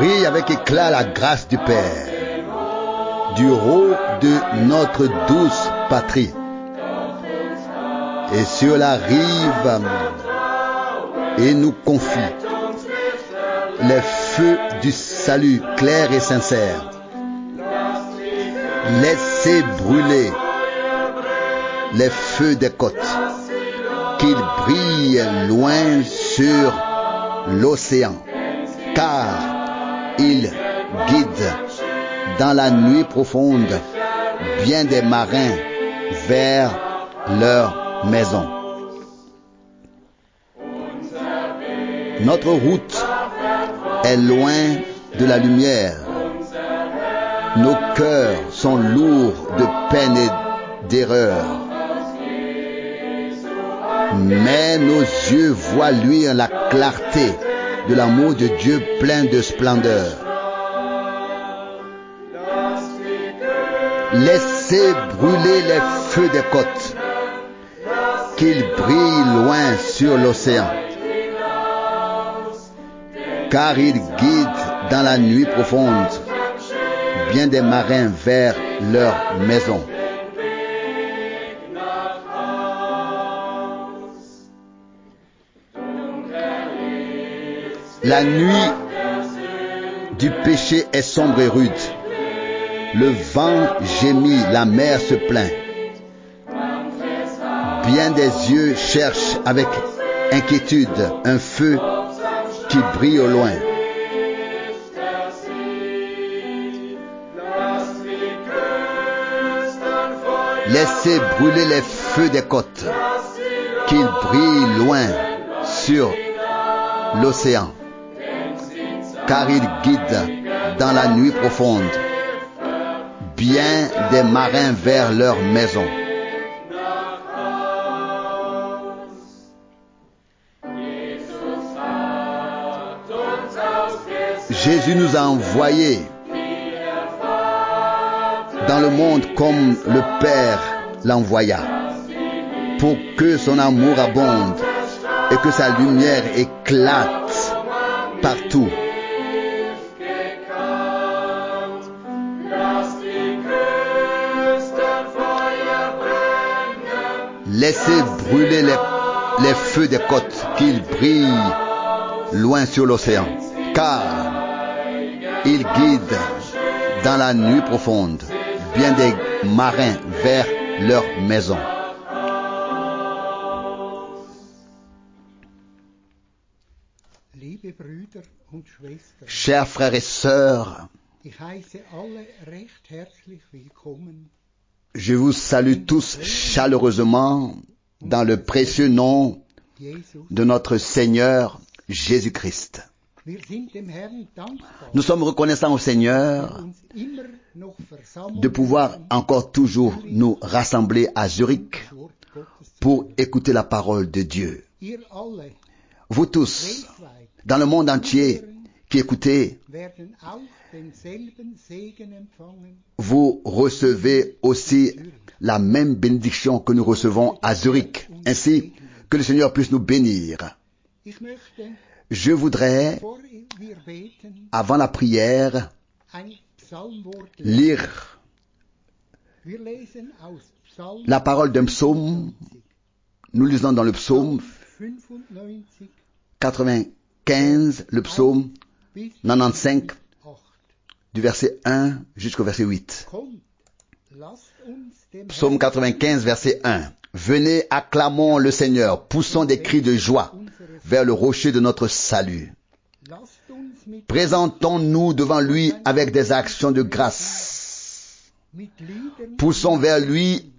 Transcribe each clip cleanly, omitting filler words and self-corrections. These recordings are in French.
brille avec éclat la grâce du Père, du haut de notre douce patrie. Et sur la rive, il nous confie les feux du salut clairs et sincères. Laissez brûler les feux des côtes, qu'ils brillent loin sur l'océan, car ils guident dans la nuit profonde bien des marins vers leur maison. Notre route est loin de la lumière. Nos cœurs sont lourds de peine et d'erreur. Mais nos yeux voient luire la clarté de l'amour de Dieu plein de splendeur. Laissez brûler les feux des côtes, qu'ils brillent loin sur l'océan, car ils guident dans la nuit profonde bien des marins vers leur maison. La nuit du péché est sombre et rude. Le vent gémit, la mer se plaint. Bien des yeux cherchent avec inquiétude un feu qui brille au loin. Laissez brûler les feux des côtes, qu'ils brillent loin sur l'océan, car ils guident dans la nuit profonde bien des marins vers leur maison. Jésus nous a envoyés dans le monde comme le Père l'envoya, pour que son amour abonde et que sa lumière éclate partout. Laissez brûler les feux des côtes, qu'ils brillent loin sur l'océan, car ils guident dans la nuit profonde bien des marins vers leur maison. Chers frères et sœurs, je vous salue tous chaleureusement dans le précieux nom de notre Seigneur Jésus-Christ. Nous sommes reconnaissants au Seigneur de pouvoir encore toujours nous rassembler à Zurich pour écouter la parole de Dieu. Vous tous, dans le monde entier qui écoutez, vous recevez aussi la même bénédiction que nous recevons à Zurich. Ainsi, que le Seigneur puisse nous bénir. Je voudrais, avant la prière, lire la parole d'un psaume. Nous lisons dans le psaume 95, le psaume 95, du verset 1 jusqu'au verset 8. Psaume 95, verset 1. Venez, acclamons le Seigneur, poussons des cris de joie vers le rocher de notre salut. Présentons-nous devant lui avec des actions de grâce. Poussons vers lui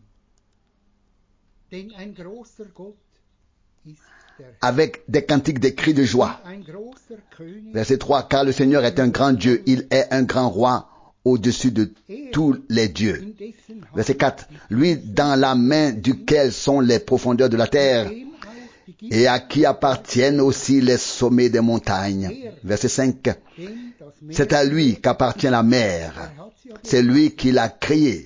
avec des cantiques, des cris de joie. Verset 3. Car le Seigneur est un grand Dieu, il est un grand roi au-dessus de tous les dieux. Verset 4. Lui dans la main duquel sont les profondeurs de la terre, et à qui appartiennent aussi les sommets des montagnes. Verset 5. C'est à lui qu'appartient la mer. C'est lui qui l'a créée.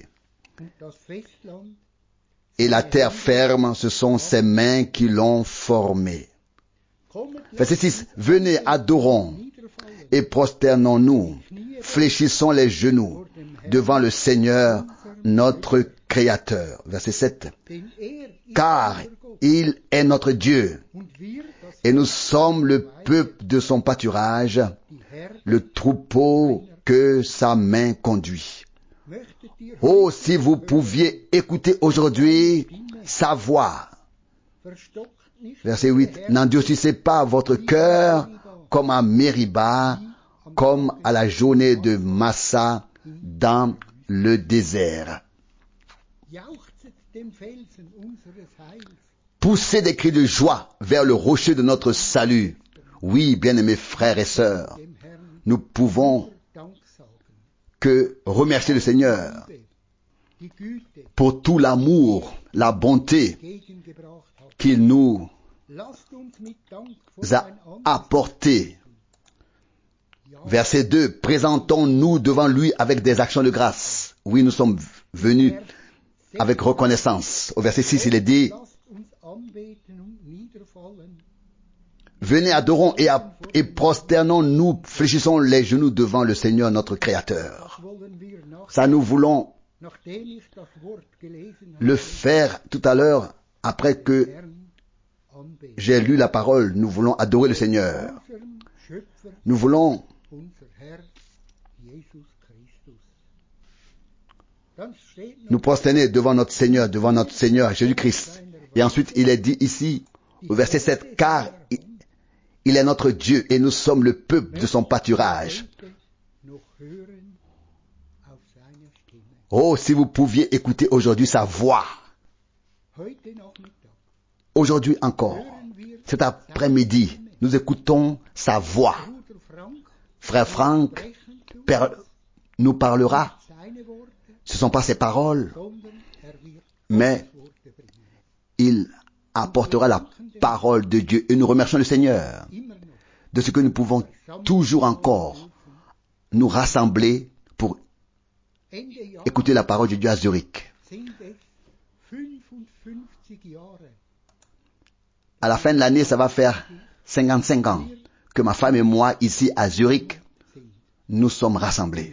Et la terre ferme, ce sont ses mains qui l'ont formée. Verset 6. Venez, adorons et prosternons-nous, fléchissons les genoux devant le Seigneur, notre Créateur. Verset 7. Car il est notre Dieu, et nous sommes le peuple de son pâturage, le troupeau que sa main conduit. Oh, si vous pouviez écouter aujourd'hui sa voix. Verset 8. N'endurcissez pas votre cœur comme à Mériba, comme à la journée de Massa dans le désert. Poussez des cris de joie vers le rocher de notre salut. Oui, bien-aimés frères et sœurs, nous pouvons que remercier le Seigneur pour tout l'amour, la bonté qu'il nous a apporté. Verset 2. Présentons-nous devant lui avec des actions de grâce. Oui, nous sommes venus avec reconnaissance. Au verset 6, il est dit, venez, adorons et prosternons-nous, fléchissons les genoux devant le Seigneur notre Créateur. Ça, nous voulons le faire tout à l'heure, après que j'ai lu la parole. Nous voulons adorer le Seigneur. Nous voulons nous prosterner devant notre Seigneur Jésus-Christ. Et ensuite, il est dit ici, au verset 7, car il est notre Dieu et nous sommes le peuple de son pâturage. Oh, si vous pouviez écouter aujourd'hui sa voix. Aujourd'hui encore, cet après-midi, nous écoutons sa voix. Frère Franck nous parlera. Ce ne sont pas ses paroles, mais il apportera la parole de Dieu. Et nous remercions le Seigneur de ce que nous pouvons toujours encore nous rassembler pour écouter la parole de Dieu à Zurich. À la fin de l'année, ça va faire 55 ans que ma femme et moi, ici à Zurich, nous sommes rassemblés.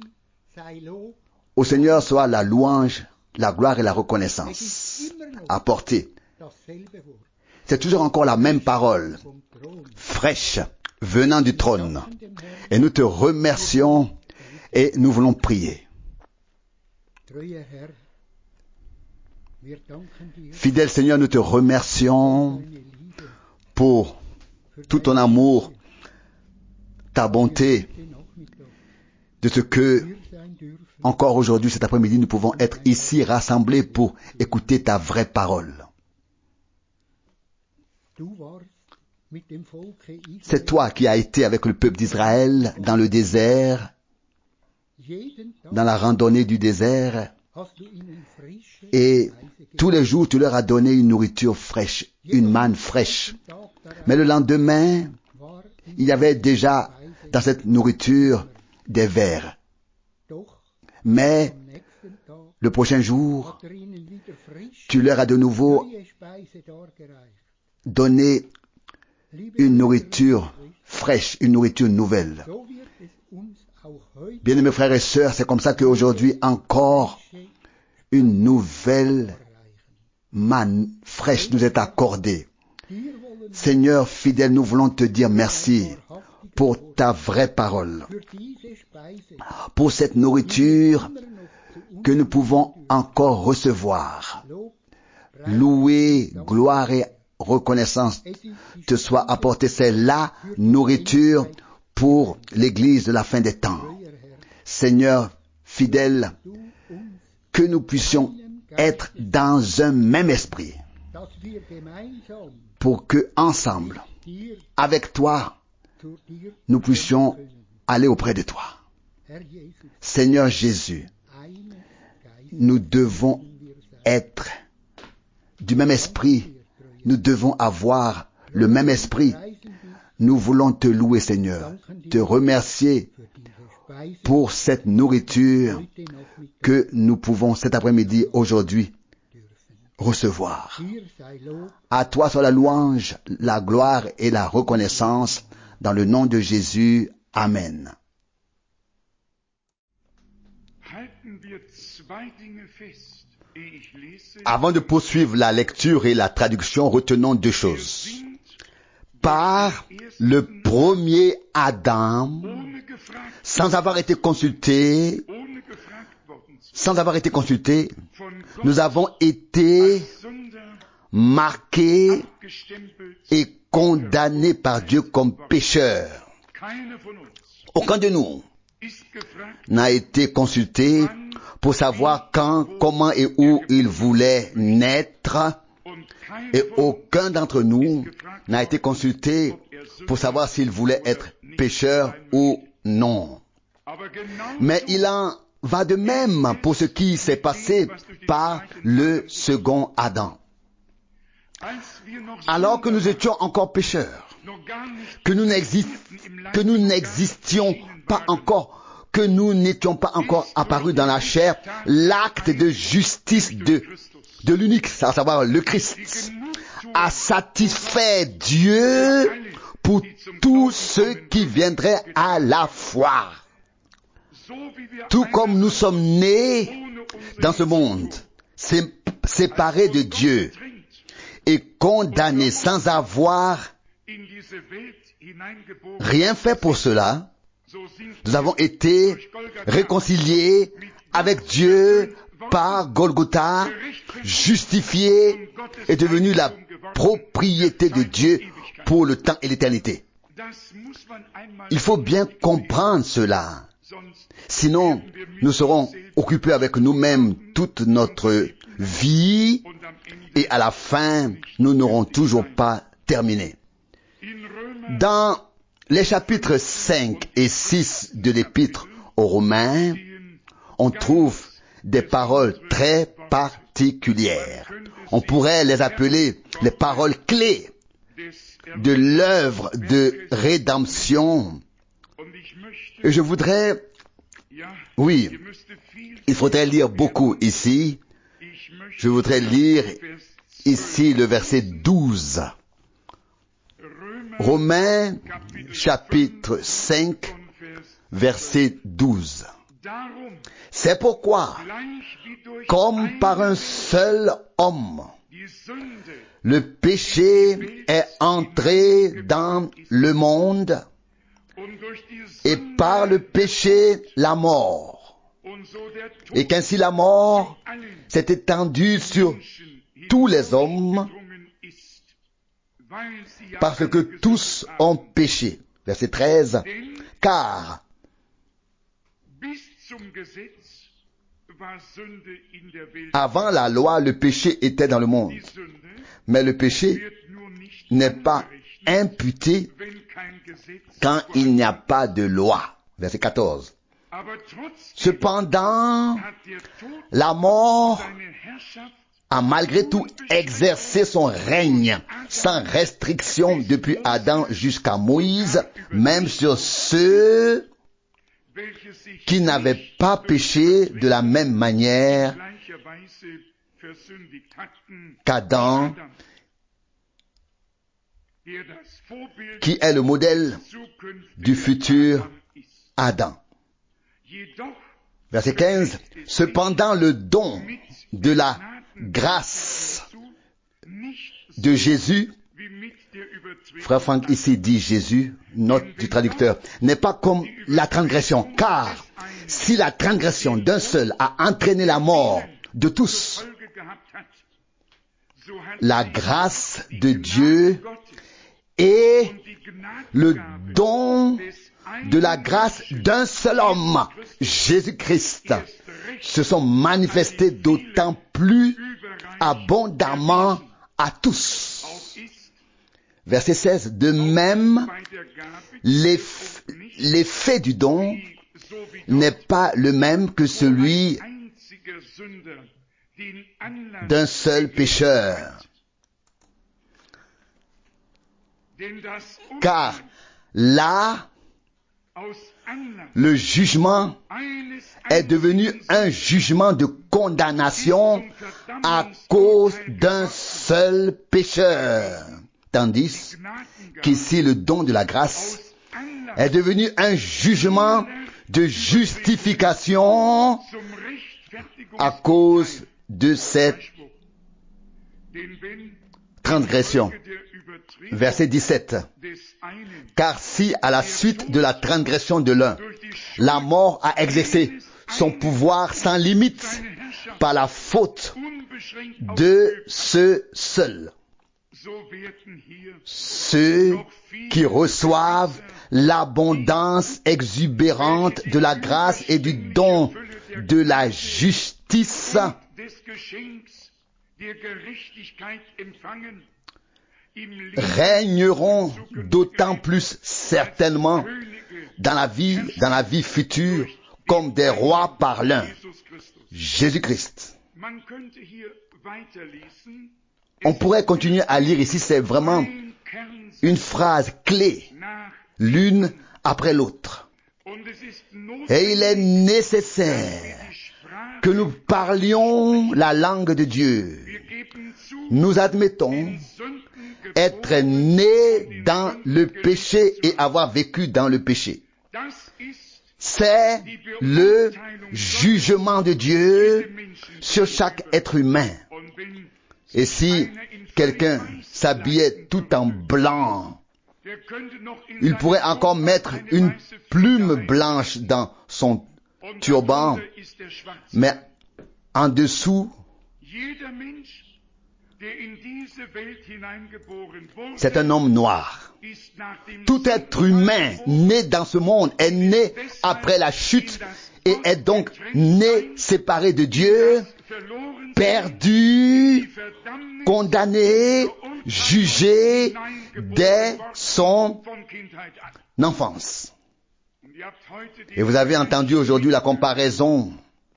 Au Seigneur soit la louange, la gloire et la reconnaissance apportées. C'est toujours encore la même parole, fraîche, venant du trône. Et nous te remercions et nous voulons prier. Fidèle Seigneur, nous te remercions pour tout ton amour, ta bonté, de ce que, encore aujourd'hui, cet après-midi, nous pouvons être ici rassemblés pour écouter ta vraie parole. C'est toi qui as été avec le peuple d'Israël dans le désert, dans la randonnée du désert, et tous les jours tu leur as donné une nourriture fraîche, une manne fraîche. Mais le lendemain, il y avait déjà dans cette nourriture des vers. Mais le prochain jour, tu leur as de nouveau donné une nourriture fraîche, une nourriture nouvelle. Bien-aimés frères et sœurs, c'est comme ça qu'aujourd'hui encore une nouvelle manne fraîche nous est accordée. Seigneur fidèle, nous voulons te dire merci pour ta vraie parole, pour cette nourriture que nous pouvons encore recevoir. Louer, gloire et reconnaissance te soit apportée. C'est la nourriture pour l'Église de la fin des temps. Seigneur fidèle, que nous puissions être dans un même esprit pour que ensemble, avec toi, nous puissions aller auprès de toi. Seigneur Jésus, nous devons être du même esprit, nous devons avoir le même esprit. Nous voulons te louer, Seigneur, te remercier pour cette nourriture que nous pouvons cet après-midi, aujourd'hui, recevoir. À toi soit la louange, la gloire et la reconnaissance dans le nom de Jésus. Amen. Avant de poursuivre la lecture et la traduction, retenons deux choses. Par le premier Adam, sans avoir été consulté, nous avons été marqués et condamnés par Dieu comme pécheurs. Aucun de nous n'a été consulté pour savoir quand, comment et où il voulait naître, et aucun d'entre nous n'a été consulté pour savoir s'il voulait être pécheur ou non. Mais il en va de même pour ce qui s'est passé par le second Adam. Alors que nous étions encore pécheurs, que nous n'existions pas encore, que nous n'étions pas encore apparus dans la chair, l'acte de justice de l'unique, à savoir le Christ, a satisfait Dieu pour tous ceux qui viendraient à la foi. Tout comme nous sommes nés dans ce monde, séparés de Dieu et condamnés sans avoir rien fait pour cela, nous avons été réconciliés avec Dieu par Golgotha, justifiés et devenus la propriété de Dieu pour le temps et l'éternité. Il faut bien comprendre cela. Sinon, nous serons occupés avec nous-mêmes toute notre vie et à la fin, nous n'aurons toujours pas terminé. Dans les chapitres 5 et 6 de l'Épître aux Romains, on trouve des paroles très particulières. On pourrait les appeler les paroles clés de l'œuvre de rédemption. Et je voudrais, il faudrait lire beaucoup ici. Je voudrais lire ici le verset 12. Romains chapitre 5, verset 12. C'est pourquoi, comme par un seul homme, le péché est entré dans le monde, et par le péché, la mort. Et qu'ainsi la mort s'est étendue sur tous les hommes, parce que tous ont péché. Verset 13. Car avant la loi, le péché était dans le monde. Mais le péché n'est pas imputé quand il n'y a pas de loi. Verset 14. Cependant, la mort a malgré tout exercé son règne sans restriction depuis Adam jusqu'à Moïse, même sur ceux qui n'avaient pas péché de la même manière qu'Adam, qui est le modèle du futur Adam. Verset 15. Cependant, le don de la grâce de Jésus, frère Franck ici dit Jésus, note du traducteur, n'est pas comme la transgression, car si la transgression d'un seul a entraîné la mort de tous, la grâce de Dieu et le don de la grâce d'un seul homme, Jésus-Christ, se sont manifestés d'autant plus abondamment à tous. Verset 16. De même, l'effet du don n'est pas le même que celui d'un seul pécheur. Car là, le jugement est devenu un jugement de condamnation à cause d'un seul pécheur. Tandis qu'ici le don de la grâce est devenu un jugement de justification à cause de cette transgression. Verset 17. Car si à la suite de la transgression de l'un, la mort a exercé son pouvoir sans limite par la faute de ce seul, ceux qui reçoivent l'abondance exubérante de la grâce et du don de la justice régneront d'autant plus certainement dans la vie future comme des rois par l'un, Jésus-Christ. On pourrait continuer à lire ici, c'est vraiment une phrase clé, l'une après l'autre. Et il est nécessaire que nous parlions la langue de Dieu. Nous admettons être nés dans le péché et avoir vécu dans le péché. C'est le jugement de Dieu sur chaque être humain. Et si quelqu'un s'habillait tout en blanc, il pourrait encore mettre une plume blanche dans son turban, mais en dessous, c'est un homme noir. Tout être humain né dans ce monde est né après la chute et est donc né séparé de Dieu, perdu, condamné, jugé dès son enfance. Et vous avez entendu aujourd'hui la comparaison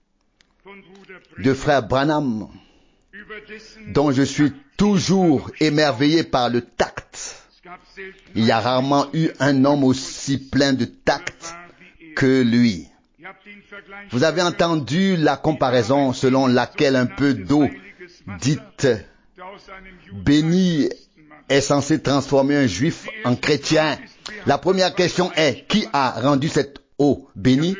de frère Branham, dont je suis toujours émerveillé par le tact. Il y a rarement eu un homme aussi plein de tact que lui. Vous avez entendu la comparaison selon laquelle un peu d'eau dite bénie est censée transformer un juif en chrétien. La première question est, qui a rendu cette eau bénie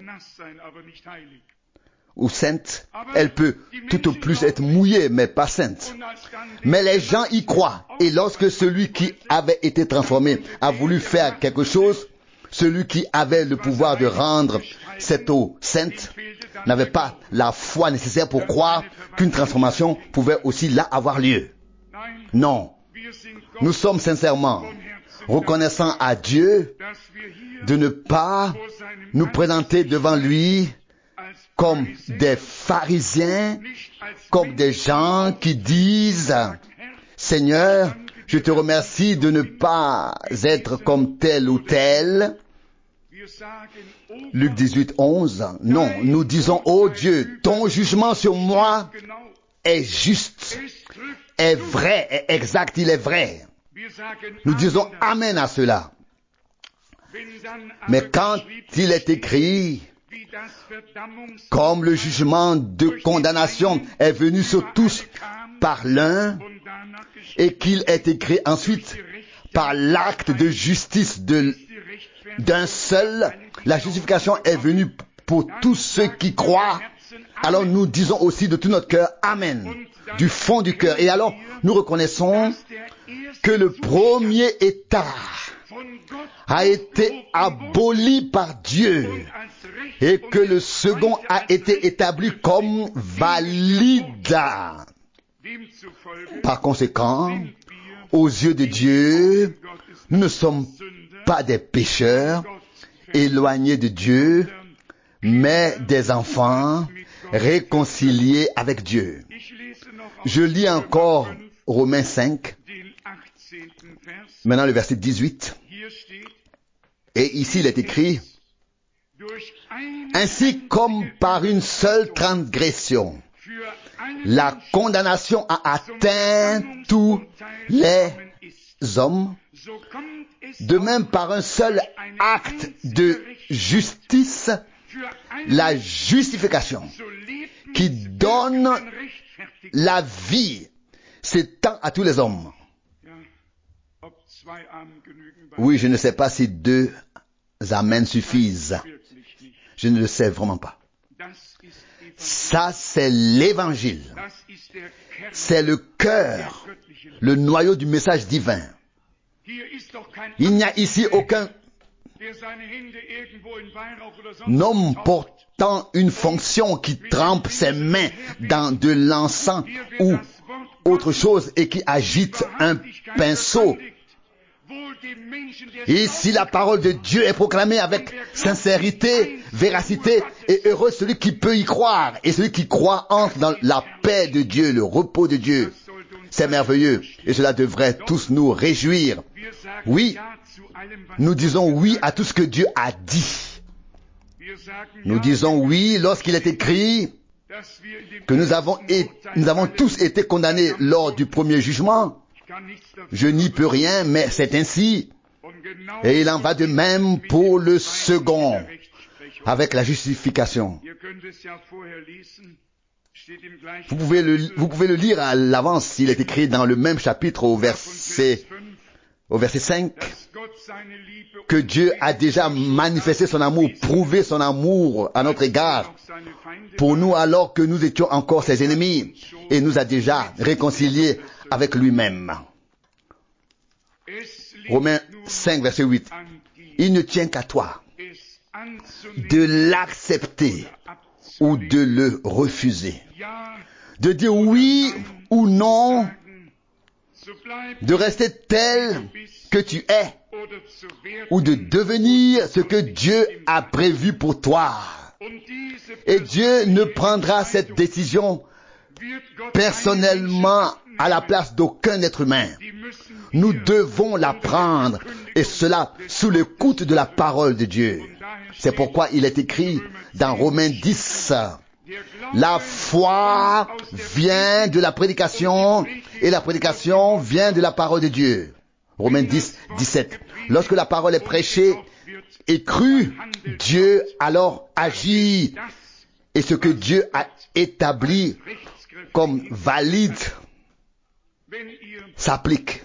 ou sainte? Elle peut tout au plus être mouillée, mais pas sainte. Mais les gens y croient. Et lorsque celui qui avait été transformé a voulu faire quelque chose, celui qui avait le pouvoir de rendre cette eau sainte n'avait pas la foi nécessaire pour croire qu'une transformation pouvait aussi là avoir lieu. Non. Nous sommes sincèrement reconnaissants à Dieu de ne pas nous présenter devant lui comme des pharisiens, comme des gens qui disent « Seigneur, je te remercie de ne pas être comme tel ou tel. » Luc 18, 11. Non, nous disons « Oh Dieu, ton jugement sur moi est juste, est vrai, est exact, il est vrai. » Nous disons « Amen » à cela. Mais quand il est écrit, comme le jugement de condamnation est venu sur tous par l'un, et qu'il est écrit ensuite par l'acte de justice d'un seul, la justification est venue pour tous ceux qui croient, alors nous disons aussi de tout notre cœur Amen, du fond du cœur. Et alors nous reconnaissons que le premier état a été aboli par Dieu et que le second a été établi comme valide. Par conséquent, aux yeux de Dieu, nous ne sommes pas des pécheurs éloignés de Dieu, mais des enfants réconciliés avec Dieu. Je lis encore Romains 5, maintenant le verset 18. Et ici il est écrit, « Ainsi comme par une seule transgression, la condamnation a atteint tous les hommes, de même par un seul acte de justice, la justification qui donne la vie s'étend à tous les hommes. » Oui, je ne sais pas si deux amens suffisent. Je ne le sais vraiment pas. Ça, c'est l'évangile. C'est le cœur, le noyau du message divin. Il n'y a ici aucun homme portant une fonction qui trempe ses mains dans de l'encens ou autre chose et qui agite un pinceau. Et si la parole de Dieu est proclamée avec sincérité, véracité, et heureux celui qui peut y croire, et celui qui croit entre dans la paix de Dieu, le repos de Dieu. C'est merveilleux, et cela devrait tous nous réjouir. Oui, nous disons oui à tout ce que Dieu a dit. Nous disons oui lorsqu'il est écrit que nous avons tous été condamnés lors du premier jugement. Je n'y peux rien, mais c'est ainsi. Et il en va de même pour le second, avec la justification. Vous pouvez le lire à l'avance, il est écrit dans le même chapitre au verset 5, que Dieu a déjà manifesté son amour, prouvé son amour à notre égard, pour nous alors que nous étions encore ses ennemis, et nous a déjà réconciliés avec lui-même. Romains 5, verset 8. Il ne tient qu'à toi de l'accepter ou de le refuser, de dire oui ou non, de rester tel que tu es ou de devenir ce que Dieu a prévu pour toi. Et Dieu ne prendra cette décision personnellement à la place d'aucun être humain. Nous devons la prendre, et cela sous l'écoute de la parole de Dieu. C'est pourquoi il est écrit dans Romains 10, la foi vient de la prédication, et la prédication vient de la parole de Dieu. Romains 10, 17. Lorsque la parole est prêchée et crue, Dieu alors agit, et ce que Dieu a établi comme valide s'applique.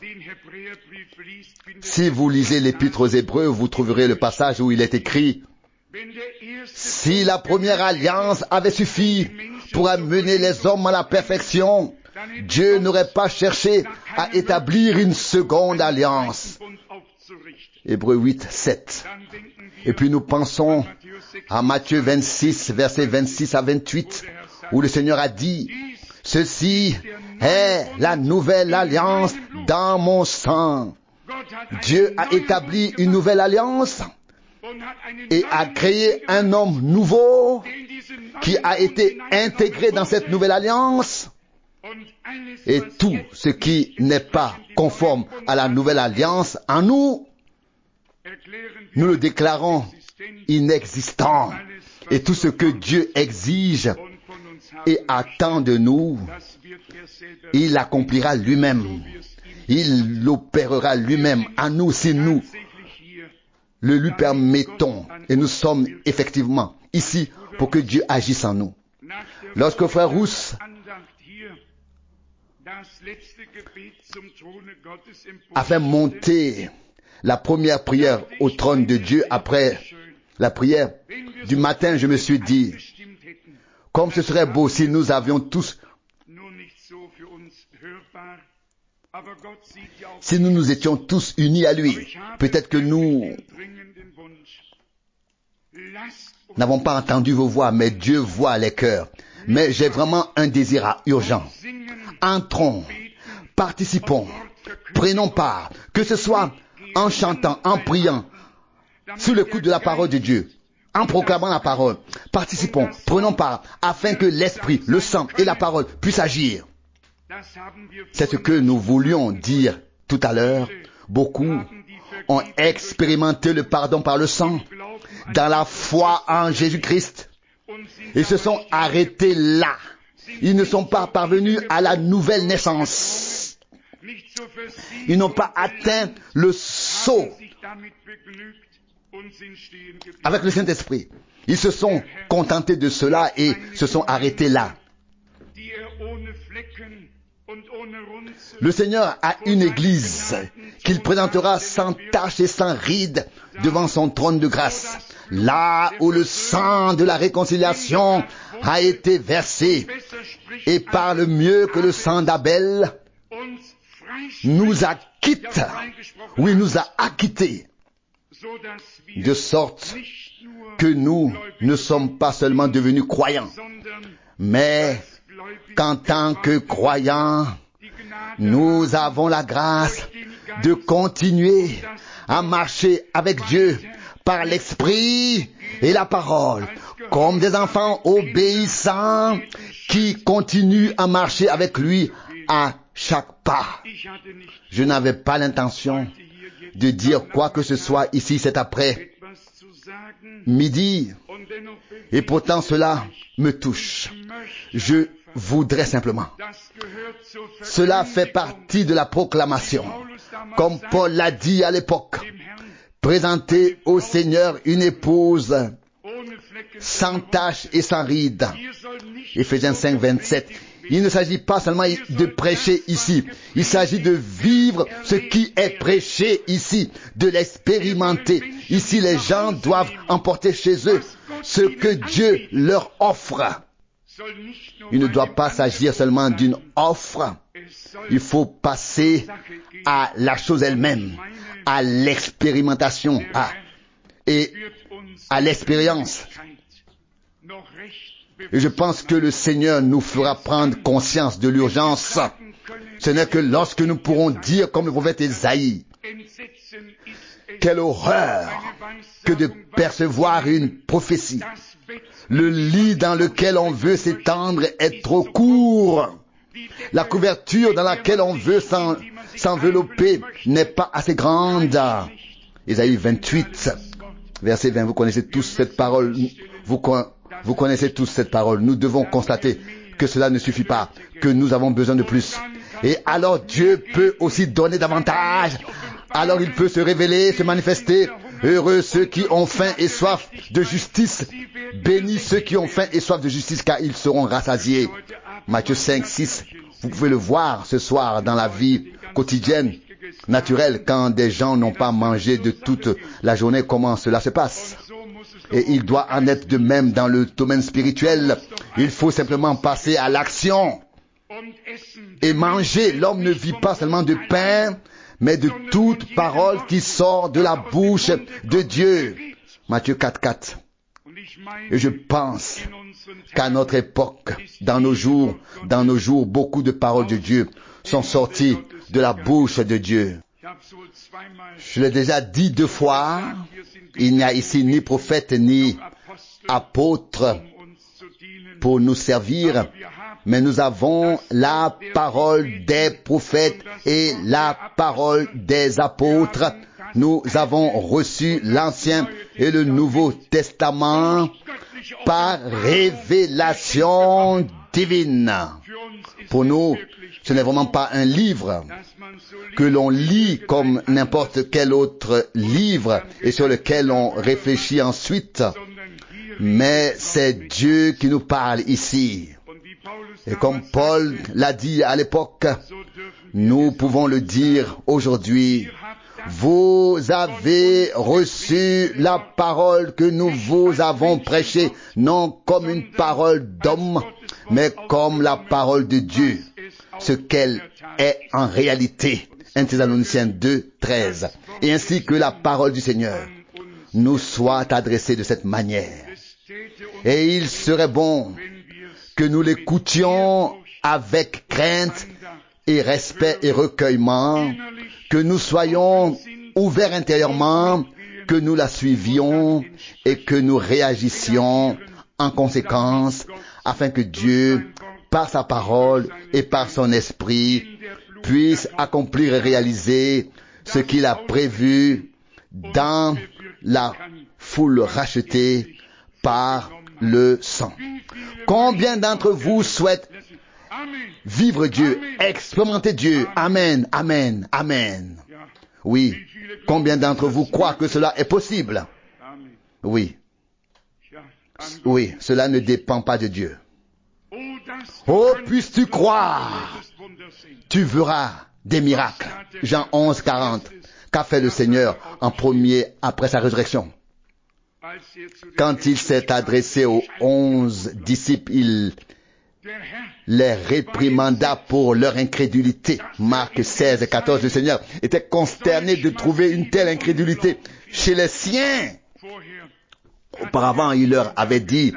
Si vous lisez l'Épître aux Hébreux, vous trouverez le passage où il est écrit: si la première alliance avait suffi pour amener les hommes à la perfection, Dieu n'aurait pas cherché à établir une seconde alliance. Hébreux 8, 7. Et puis nous pensons à Matthieu 26, versets 26 à 28, où le Seigneur a dit: ceci est la nouvelle alliance dans mon sang. Dieu a établi une nouvelle alliance et a créé un homme nouveau qui a été intégré dans cette nouvelle alliance. Et tout ce qui n'est pas conforme à la nouvelle alliance en nous, nous le déclarons inexistant. Et tout ce que Dieu exige et attend de nous, il l'accomplira lui-même. Il l'opérera lui-même en nous si nous le lui permettons. Et nous sommes effectivement ici pour que Dieu agisse en nous. Lorsque frère Rousse a fait monter la première prière au trône de Dieu après la prière du matin, je me suis dit, comme ce serait beau si nous avions tous, si nous nous étions tous unis à lui. Peut-être que nous n'avons pas entendu vos voix, mais Dieu voit les cœurs. Mais j'ai vraiment un désir urgent. Entrons, participons, prenons part, que ce soit en chantant, en priant, sous l'écoute de la parole de Dieu, en proclamant la parole. Participons, prenons part, afin que l'Esprit, le sang et la parole puissent agir. C'est ce que nous voulions dire tout à l'heure. Beaucoup ont expérimenté le pardon par le sang, dans la foi en Jésus-Christ. Ils se sont arrêtés là. Ils ne sont pas parvenus à la nouvelle naissance. Ils n'ont pas atteint le sceau avec le Saint-Esprit. Ils se sont contentés de cela et se sont arrêtés là. Le Seigneur a une église qu'il présentera sans tache et sans ride devant son trône de grâce, là où le sang de la réconciliation a été versé et parle mieux que le sang d'Abel, nous acquitte, oui, nous a acquittés, de sorte que nous ne sommes pas seulement devenus croyants, mais qu'en tant que croyants, nous avons la grâce de continuer à marcher avec Dieu par l'Esprit et la parole, comme des enfants obéissants qui continuent à marcher avec lui à chaque pas. Je n'avais pas l'intention de dire quoi que ce soit ici cet après-midi, et pourtant cela me touche. Je voudrais simplement. Cela fait partie de la proclamation. Comme Paul l'a dit à l'époque, présenter au Seigneur une épouse sans tache et sans ride. Éphésiens 5, 27. Il ne s'agit pas seulement de prêcher ici, il s'agit de vivre ce qui est prêché ici, de l'expérimenter. Ici, les gens doivent emporter chez eux ce que Dieu leur offre. Il ne doit pas s'agir seulement d'une offre. Il faut passer à la chose elle-même, à l'expérimentation et à l'expérience. Et je pense que le Seigneur nous fera prendre conscience de l'urgence. Ce n'est que lorsque nous pourrons dire, comme le prophète Ésaïe, quelle horreur que de percevoir une prophétie. Le lit dans lequel on veut s'étendre est trop court. La couverture dans laquelle on veut s'envelopper n'est pas assez grande. Ésaïe 28, verset 20, vous connaissez tous cette parole. Vous connaissez tous cette parole. Nous devons constater que cela ne suffit pas, que nous avons besoin de plus. Et alors Dieu peut aussi donner davantage. Alors il peut se révéler, se manifester. Heureux ceux qui ont faim et soif de justice. Bénis ceux qui ont faim et soif de justice, car ils seront rassasiés. Matthieu 5, 6. Vous pouvez le voir ce soir dans la vie quotidienne, naturelle, quand des gens n'ont pas mangé de toute la journée, comment cela se passe. Et il doit en être de même dans le domaine spirituel. Il faut simplement passer à l'action et manger. L'homme ne vit pas seulement de pain, mais de toute parole qui sort de la bouche de Dieu. Matthieu 4, 4. Et je pense qu'à notre époque, dans nos jours, beaucoup de paroles de Dieu sont sorties de la bouche de Dieu. Je l'ai déjà dit 2 fois, il n'y a ici ni prophète ni apôtre pour nous servir, mais nous avons la parole des prophètes et la parole des apôtres. Nous avons reçu l'Ancien et le Nouveau Testament par révélation divine. Pour nous, ce n'est vraiment pas un livre que l'on lit comme n'importe quel autre livre et sur lequel on réfléchit ensuite, mais c'est Dieu qui nous parle ici. Et comme Paul l'a dit à l'époque, nous pouvons le dire aujourd'hui. Vous avez reçu la parole que nous vous avons prêchée, non comme une parole d'homme, mais comme la parole de Dieu, ce qu'elle est en réalité. 1 Thessaloniciens 2, 13. Et ainsi que la parole du Seigneur nous soit adressée de cette manière. Et il serait bon que nous l'écoutions avec crainte et respect et recueillement, que nous soyons ouverts intérieurement, que nous la suivions et que nous réagissions en conséquence, afin que Dieu, par sa parole et par son esprit, puisse accomplir et réaliser ce qu'il a prévu dans la foule rachetée par le sang. Combien d'entre vous souhaitent vivre Dieu, expérimenter Dieu? Amen, amen, amen. Oui. Combien d'entre vous croient que cela est possible? Oui. Oui, cela ne dépend pas de Dieu. Oh, puisses-tu croire tu verras des miracles. Jean 11, 40. Qu'a fait le Seigneur en premier après sa résurrection? Quand il s'est adressé aux 11 disciples, il les réprimanda pour leur incrédulité. Marc 16, 14. Le Seigneur était consterné de trouver une telle incrédulité chez les siens. Auparavant, il leur avait dit,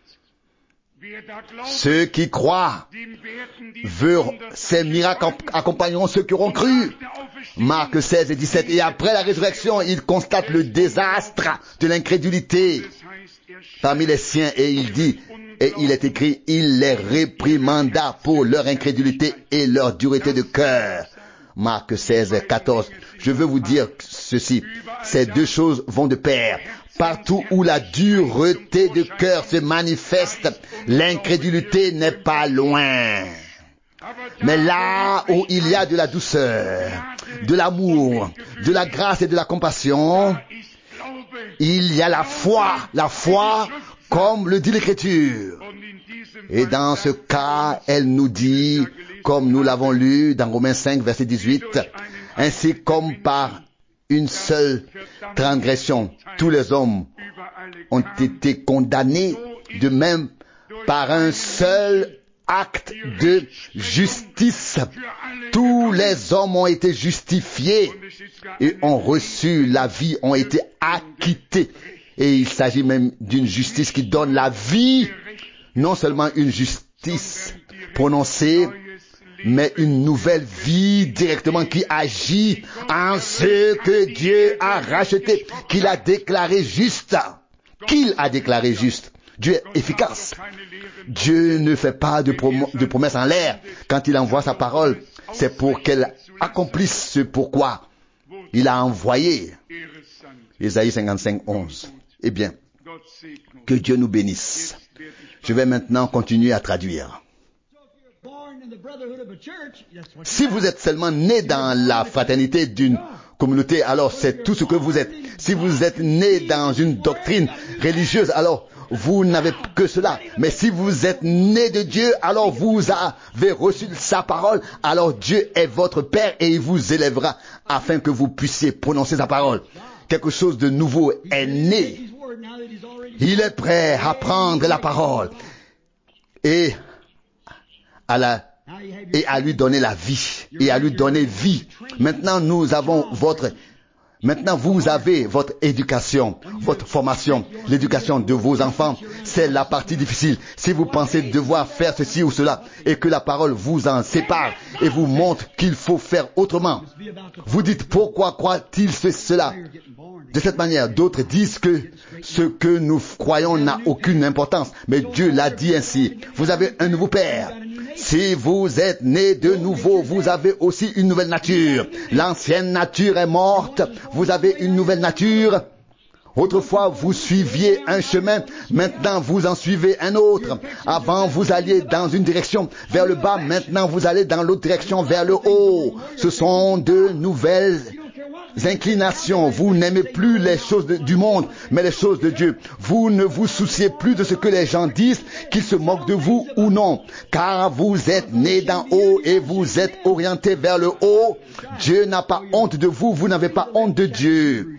ceux qui croient verront ces miracles accompagneront ceux qui auront cru. Marc 16 et 17. Et après la résurrection, il constate le désastre de l'incrédulité parmi les siens et il dit, et il est écrit, il les réprimanda pour leur incrédulité et leur dureté de cœur. Marc 16, 14. Je veux vous dire ceci, ces deux choses vont de pair. Partout où la dureté de cœur se manifeste, l'incrédulité n'est pas loin. Mais là où il y a de la douceur, de l'amour, de la grâce et de la compassion, il y a la foi comme le dit l'Écriture. Et dans ce cas, elle nous dit, comme nous l'avons lu dans Romains 5, verset 18, ainsi comme par une seule transgression, tous les hommes ont été condamnés, de même par un seul acte de justice. Tous les hommes ont été justifiés et ont reçu la vie, ont été acquittés. Et il s'agit même d'une justice qui donne la vie, non seulement une justice prononcée, mais une nouvelle vie directement qui agit en ce que Dieu a racheté, qu'il a déclaré juste. Qu'il a déclaré juste. Dieu est efficace. Dieu ne fait pas de promesses en l'air. Quand il envoie sa parole, c'est pour qu'elle accomplisse ce pourquoi il a envoyé. Ésaïe 55, 11. Eh bien, que Dieu nous bénisse. Je vais maintenant continuer à traduire. Si vous êtes seulement né dans la fraternité d'une communauté, alors c'est tout ce que vous êtes. Si vous êtes né dans une doctrine religieuse, alors vous n'avez que cela. Mais si vous êtes né de Dieu, alors vous avez reçu sa parole, alors Dieu est votre Père et il vous élèvera afin que vous puissiez prononcer sa parole. Quelque chose de nouveau est né. Il est prêt à prendre la parole et à lui donner la vie et à lui donner vie. Maintenant, vous avez votre éducation, votre formation, l'éducation de vos enfants. C'est la partie difficile. Si vous pensez devoir faire ceci ou cela et que la parole vous en sépare et vous montre qu'il faut faire autrement, vous dites pourquoi croit-il cela? De cette manière, d'autres disent que ce que nous croyons n'a aucune importance. Mais Dieu l'a dit ainsi. Vous avez un nouveau Père. Si vous êtes né de nouveau, vous avez aussi une nouvelle nature. L'ancienne nature est morte. Vous avez une nouvelle nature. Autrefois, vous suiviez un chemin. Maintenant, vous en suivez un autre. Avant, vous alliez dans une direction vers le bas. Maintenant, vous allez dans l'autre direction vers le haut. Ce sont de nouvelles inclinations. Vous n'aimez plus les choses du monde, mais les choses de Dieu. Vous ne vous souciez plus de ce que les gens disent, qu'ils se moquent de vous ou non, car vous êtes nés d'en haut et vous êtes orientés vers le haut. Dieu n'a pas honte de vous, vous n'avez pas honte de Dieu.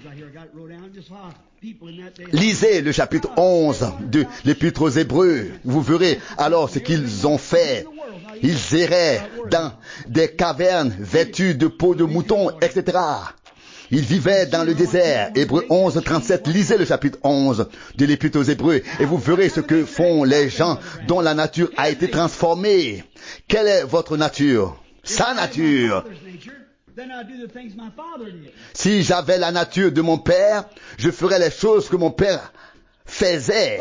Lisez le chapitre 11 de l'Épître aux Hébreux. Vous verrez alors ce qu'ils ont fait. Ils erraient dans des cavernes vêtues de peaux de mouton, etc. Ils vivaient dans le désert. Hébreux 11, 37. Lisez le chapitre 11 de l'Épître aux Hébreux et vous verrez ce que font les gens dont la nature a été transformée. Quelle est votre nature? Sa nature. Si j'avais la nature de mon père, je ferais les choses que mon père faisait.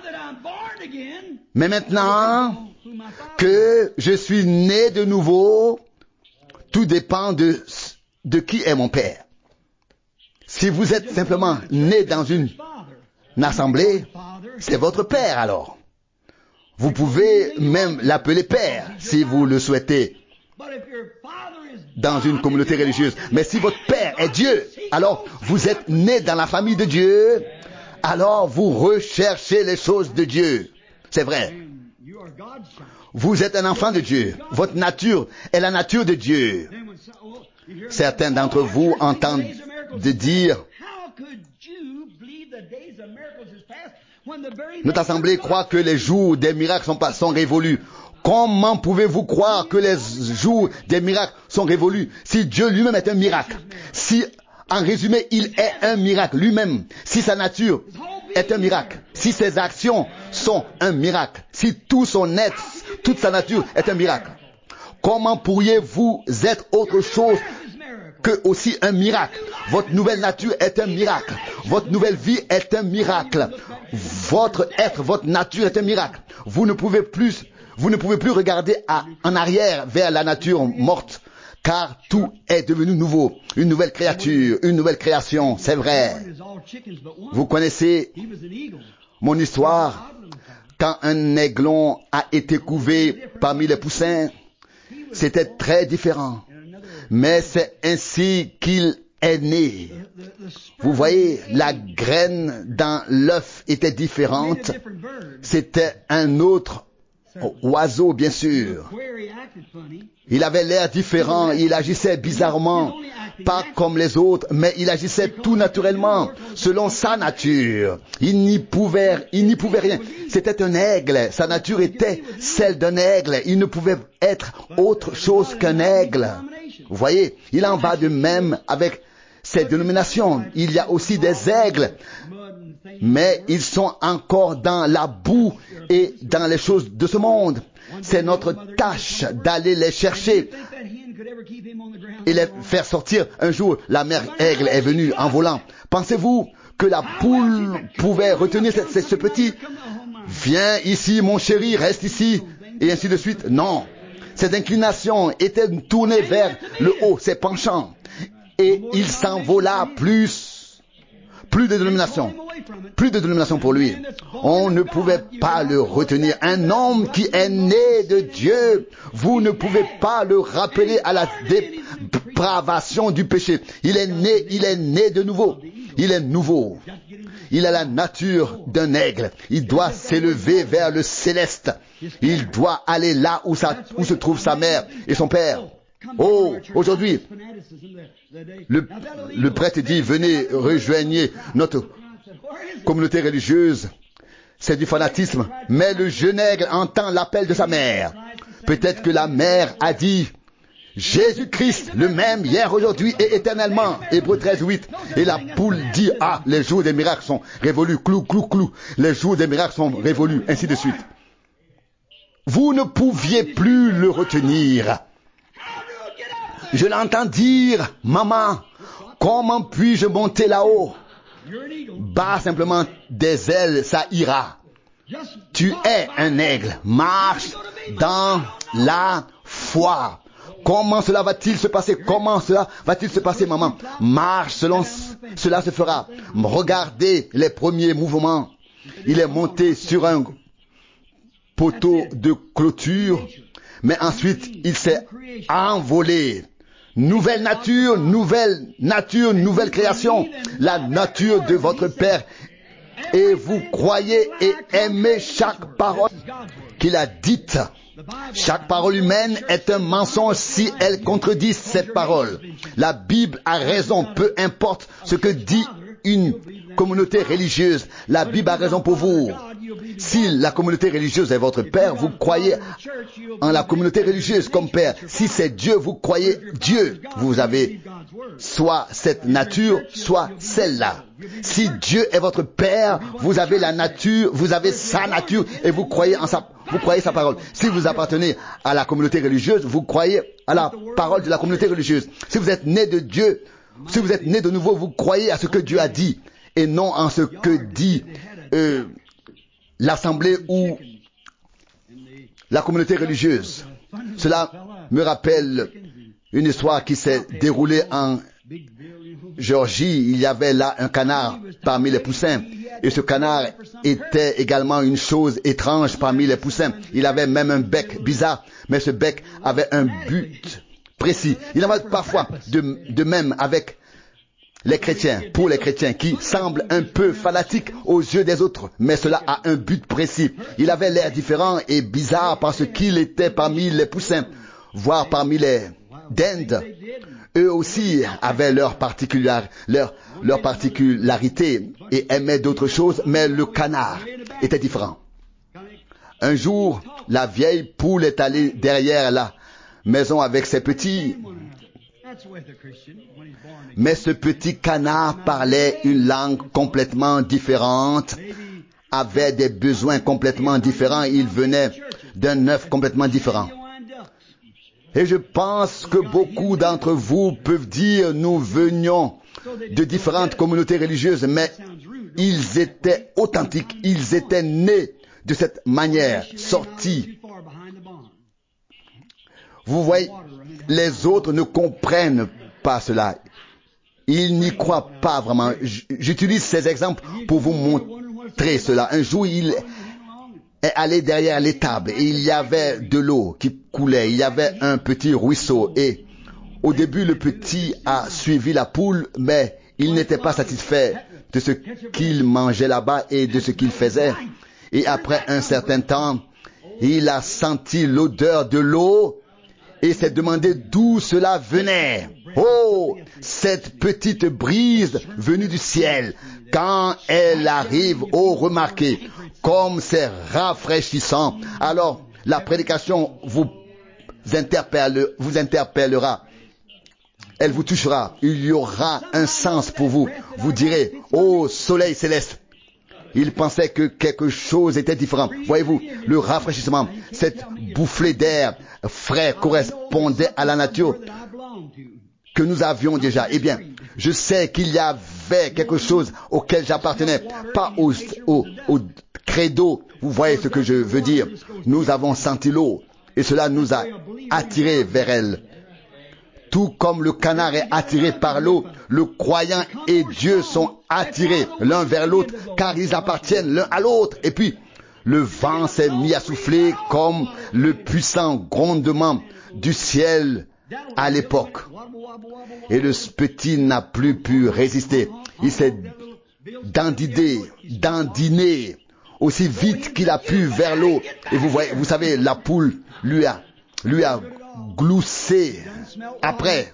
Mais maintenant que je suis né de nouveau, tout dépend de qui est mon père. Si vous êtes simplement né dans une assemblée, c'est votre père alors. Vous pouvez même l'appeler père si vous le souhaitez dans une communauté religieuse. Mais si votre père est Dieu, alors vous êtes né dans la famille de Dieu, alors vous recherchez les choses de Dieu. C'est vrai. Vous êtes un enfant de Dieu. Votre nature est la nature de Dieu. Certains d'entre vous entendent de dire, notre assemblée croit que les jours des miracles sont révolus. Comment pouvez-vous croire que les jours des miracles sont révolus si Dieu lui-même est un miracle? Si, en résumé, il est un miracle lui-même, si sa nature est un miracle, si ses actions sont un miracle, si tout son être, toute sa nature est un miracle, comment pourriez-vous être autre chose que aussi un miracle? Votre nouvelle nature est un miracle. Votre nouvelle vie est un miracle. Votre être, votre nature est un miracle. Vous ne pouvez plus regarder en arrière vers la nature morte, car tout est devenu nouveau. Une nouvelle créature, une nouvelle création, c'est vrai. Vous connaissez mon histoire. Quand un aiglon a été couvé parmi les poussins, c'était très différent. Mais c'est ainsi qu'il est né. Vous voyez, la graine dans l'œuf était différente. C'était un autre oiseau, bien sûr. Il avait l'air différent, il agissait bizarrement, pas comme les autres, mais il agissait tout naturellement, selon sa nature. Il n'y pouvait rien. C'était un aigle, sa nature était celle d'un aigle. Il ne pouvait être autre chose qu'un aigle. Vous voyez, il en va de même avec ces dénominations. Il y a aussi des aigles, mais ils sont encore dans la boue et dans les choses de ce monde. C'est notre tâche d'aller les chercher et les faire sortir. Un jour, la mère aigle est venue en volant. Pensez-vous que la poule pouvait retenir ce petit? Viens ici, mon chéri, reste ici, et ainsi de suite. Non. Ses inclinations étaient tournées vers le haut, ses penchants. Et il s'envola plus de dénomination. Plus de dénomination pour lui. On ne pouvait pas le retenir. Un homme qui est né de Dieu, vous ne pouvez pas le rappeler à la dépravation du péché. Il est né de nouveau. Il est nouveau. Il a la nature d'un aigle. Il doit s'élever vers le céleste. Il doit aller là où se trouve sa mère et son père. Oh, aujourd'hui, le prêtre dit, venez, rejoignez notre communauté religieuse. C'est du fanatisme. Mais le jeune aigle entend l'appel de sa mère. Peut-être que la mère a dit, Jésus-Christ, le même hier, aujourd'hui et éternellement. Hébreux 13:8. Et la poule dit, ah, les jours des miracles sont révolus. Clou, clou, clou. Les jours des miracles sont révolus. Ainsi de suite. Vous ne pouviez plus le retenir. Je l'entends dire, maman, comment puis-je monter là-haut? Bas simplement des ailes, ça ira. Tu es un aigle. Marche dans la foi. Comment cela va-t-il se passer? Comment cela va-t-il se passer, maman? Marche selon cela se fera. Regardez les premiers mouvements. Il est monté sur un poteau de clôture, mais ensuite il s'est envolé. Nouvelle nature, nouvelle création. La nature de votre Père. Et vous croyez et aimez chaque parole qu'il a dite. Chaque parole humaine est un mensonge si elle contredit cette parole. La Bible a raison, peu importe ce que dit une communauté religieuse. La Bible a raison pour vous. Si la communauté religieuse est votre père, vous croyez en la communauté religieuse comme père. Si c'est Dieu, vous croyez Dieu. Vous avez soit cette nature, soit celle-là. Si Dieu est votre père, vous avez la nature, vous avez sa nature et vous croyez en vous croyez sa parole. Si vous appartenez à la communauté religieuse, vous croyez à la parole de la communauté religieuse. Si vous êtes né de Dieu, si vous êtes né de nouveau, vous croyez à ce que Dieu a dit et non en ce que dit l'assemblée ou la communauté religieuse. Cela me rappelle une histoire qui s'est déroulée en Géorgie. Il y avait là un canard parmi les poussins. Et ce canard était également une chose étrange parmi les poussins. Il avait même un bec bizarre, mais ce bec avait un but précis. Il en va parfois de même avec les chrétiens, pour les chrétiens qui semblent un peu fanatiques aux yeux des autres, mais cela a un but précis. Il avait l'air différent et bizarre parce qu'il était parmi les poussins, voire parmi les dindes. Eux aussi avaient leur particularité et aimaient d'autres choses, mais le canard était différent. Un jour, la vieille poule est allée derrière la maison avec ses petits. Mais ce petit canard parlait une langue complètement différente, avait des besoins complètement différents, il venait d'un œuf complètement différent. Et je pense que beaucoup d'entre vous peuvent dire, nous venions de différentes communautés religieuses, mais ils étaient authentiques, ils étaient nés de cette manière, sortis. Vous voyez, les autres ne comprennent pas cela. Ils n'y croient pas vraiment. J'utilise ces exemples pour vous montrer cela. Un jour, il est allé derrière l'étable et il y avait de l'eau qui coulait. Il y avait un petit ruisseau et au début, le petit a suivi la poule, mais il n'était pas satisfait de ce qu'il mangeait là-bas et de ce qu'il faisait. Et après un certain temps, il a senti l'odeur de l'eau et s'est demandé d'où cela venait. Oh, cette petite brise venue du ciel, quand elle arrive, oh, remarquez, comme c'est rafraîchissant. Alors, la prédication vous interpellera. Elle vous touchera. Il y aura un sens pour vous. Vous direz, oh, soleil céleste. Il pensait que quelque chose était différent. Voyez-vous, le rafraîchissement, cette bouffée d'air frais correspondait à la nature que nous avions déjà. Eh bien, je sais qu'il y avait quelque chose auquel j'appartenais, pas au credo. Vous voyez ce que je veux dire. Nous avons senti l'eau et cela nous a attirés vers elle. Tout comme le canard est attiré par l'eau, le croyant et Dieu sont attirés l'un vers l'autre, car ils appartiennent l'un à l'autre. Et puis, le vent s'est mis à souffler comme le puissant grondement du ciel à l'époque. Et le petit n'a plus pu résister. Il s'est dandiné aussi vite qu'il a pu vers l'eau. Et vous savez, la poule lui a gloussé après.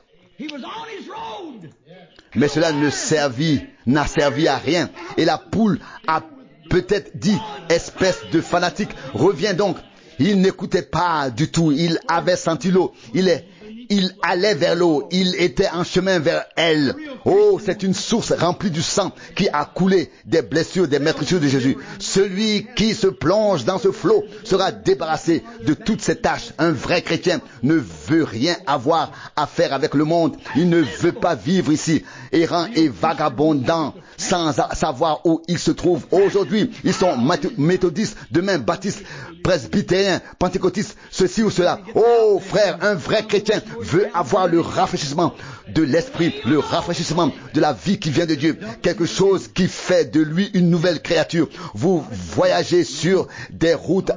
Mais cela n'a servi à rien. Et la poule a peut-être dit, espèce de fanatique, reviens donc. Il n'écoutait pas du tout. Il avait senti l'eau. Il allait vers l'eau. Il était en chemin vers elle. Oh, c'est une source remplie du sang qui a coulé des blessures, des meurtrissures de Jésus. Celui qui se plonge dans ce flot sera débarrassé de toutes ses tâches. Un vrai chrétien ne veut rien avoir à faire avec le monde. Il ne veut pas vivre ici, errant et vagabondant, sans savoir où il se trouve. Aujourd'hui, ils sont méthodistes, demain baptistes, presbytériens, pentecôtistes, ceci ou cela. Oh, frère, un vrai chrétien veut avoir le rafraîchissement de l'esprit, le rafraîchissement de la vie qui vient de Dieu, quelque chose qui fait de lui une nouvelle créature. Vous voyagez sur des routes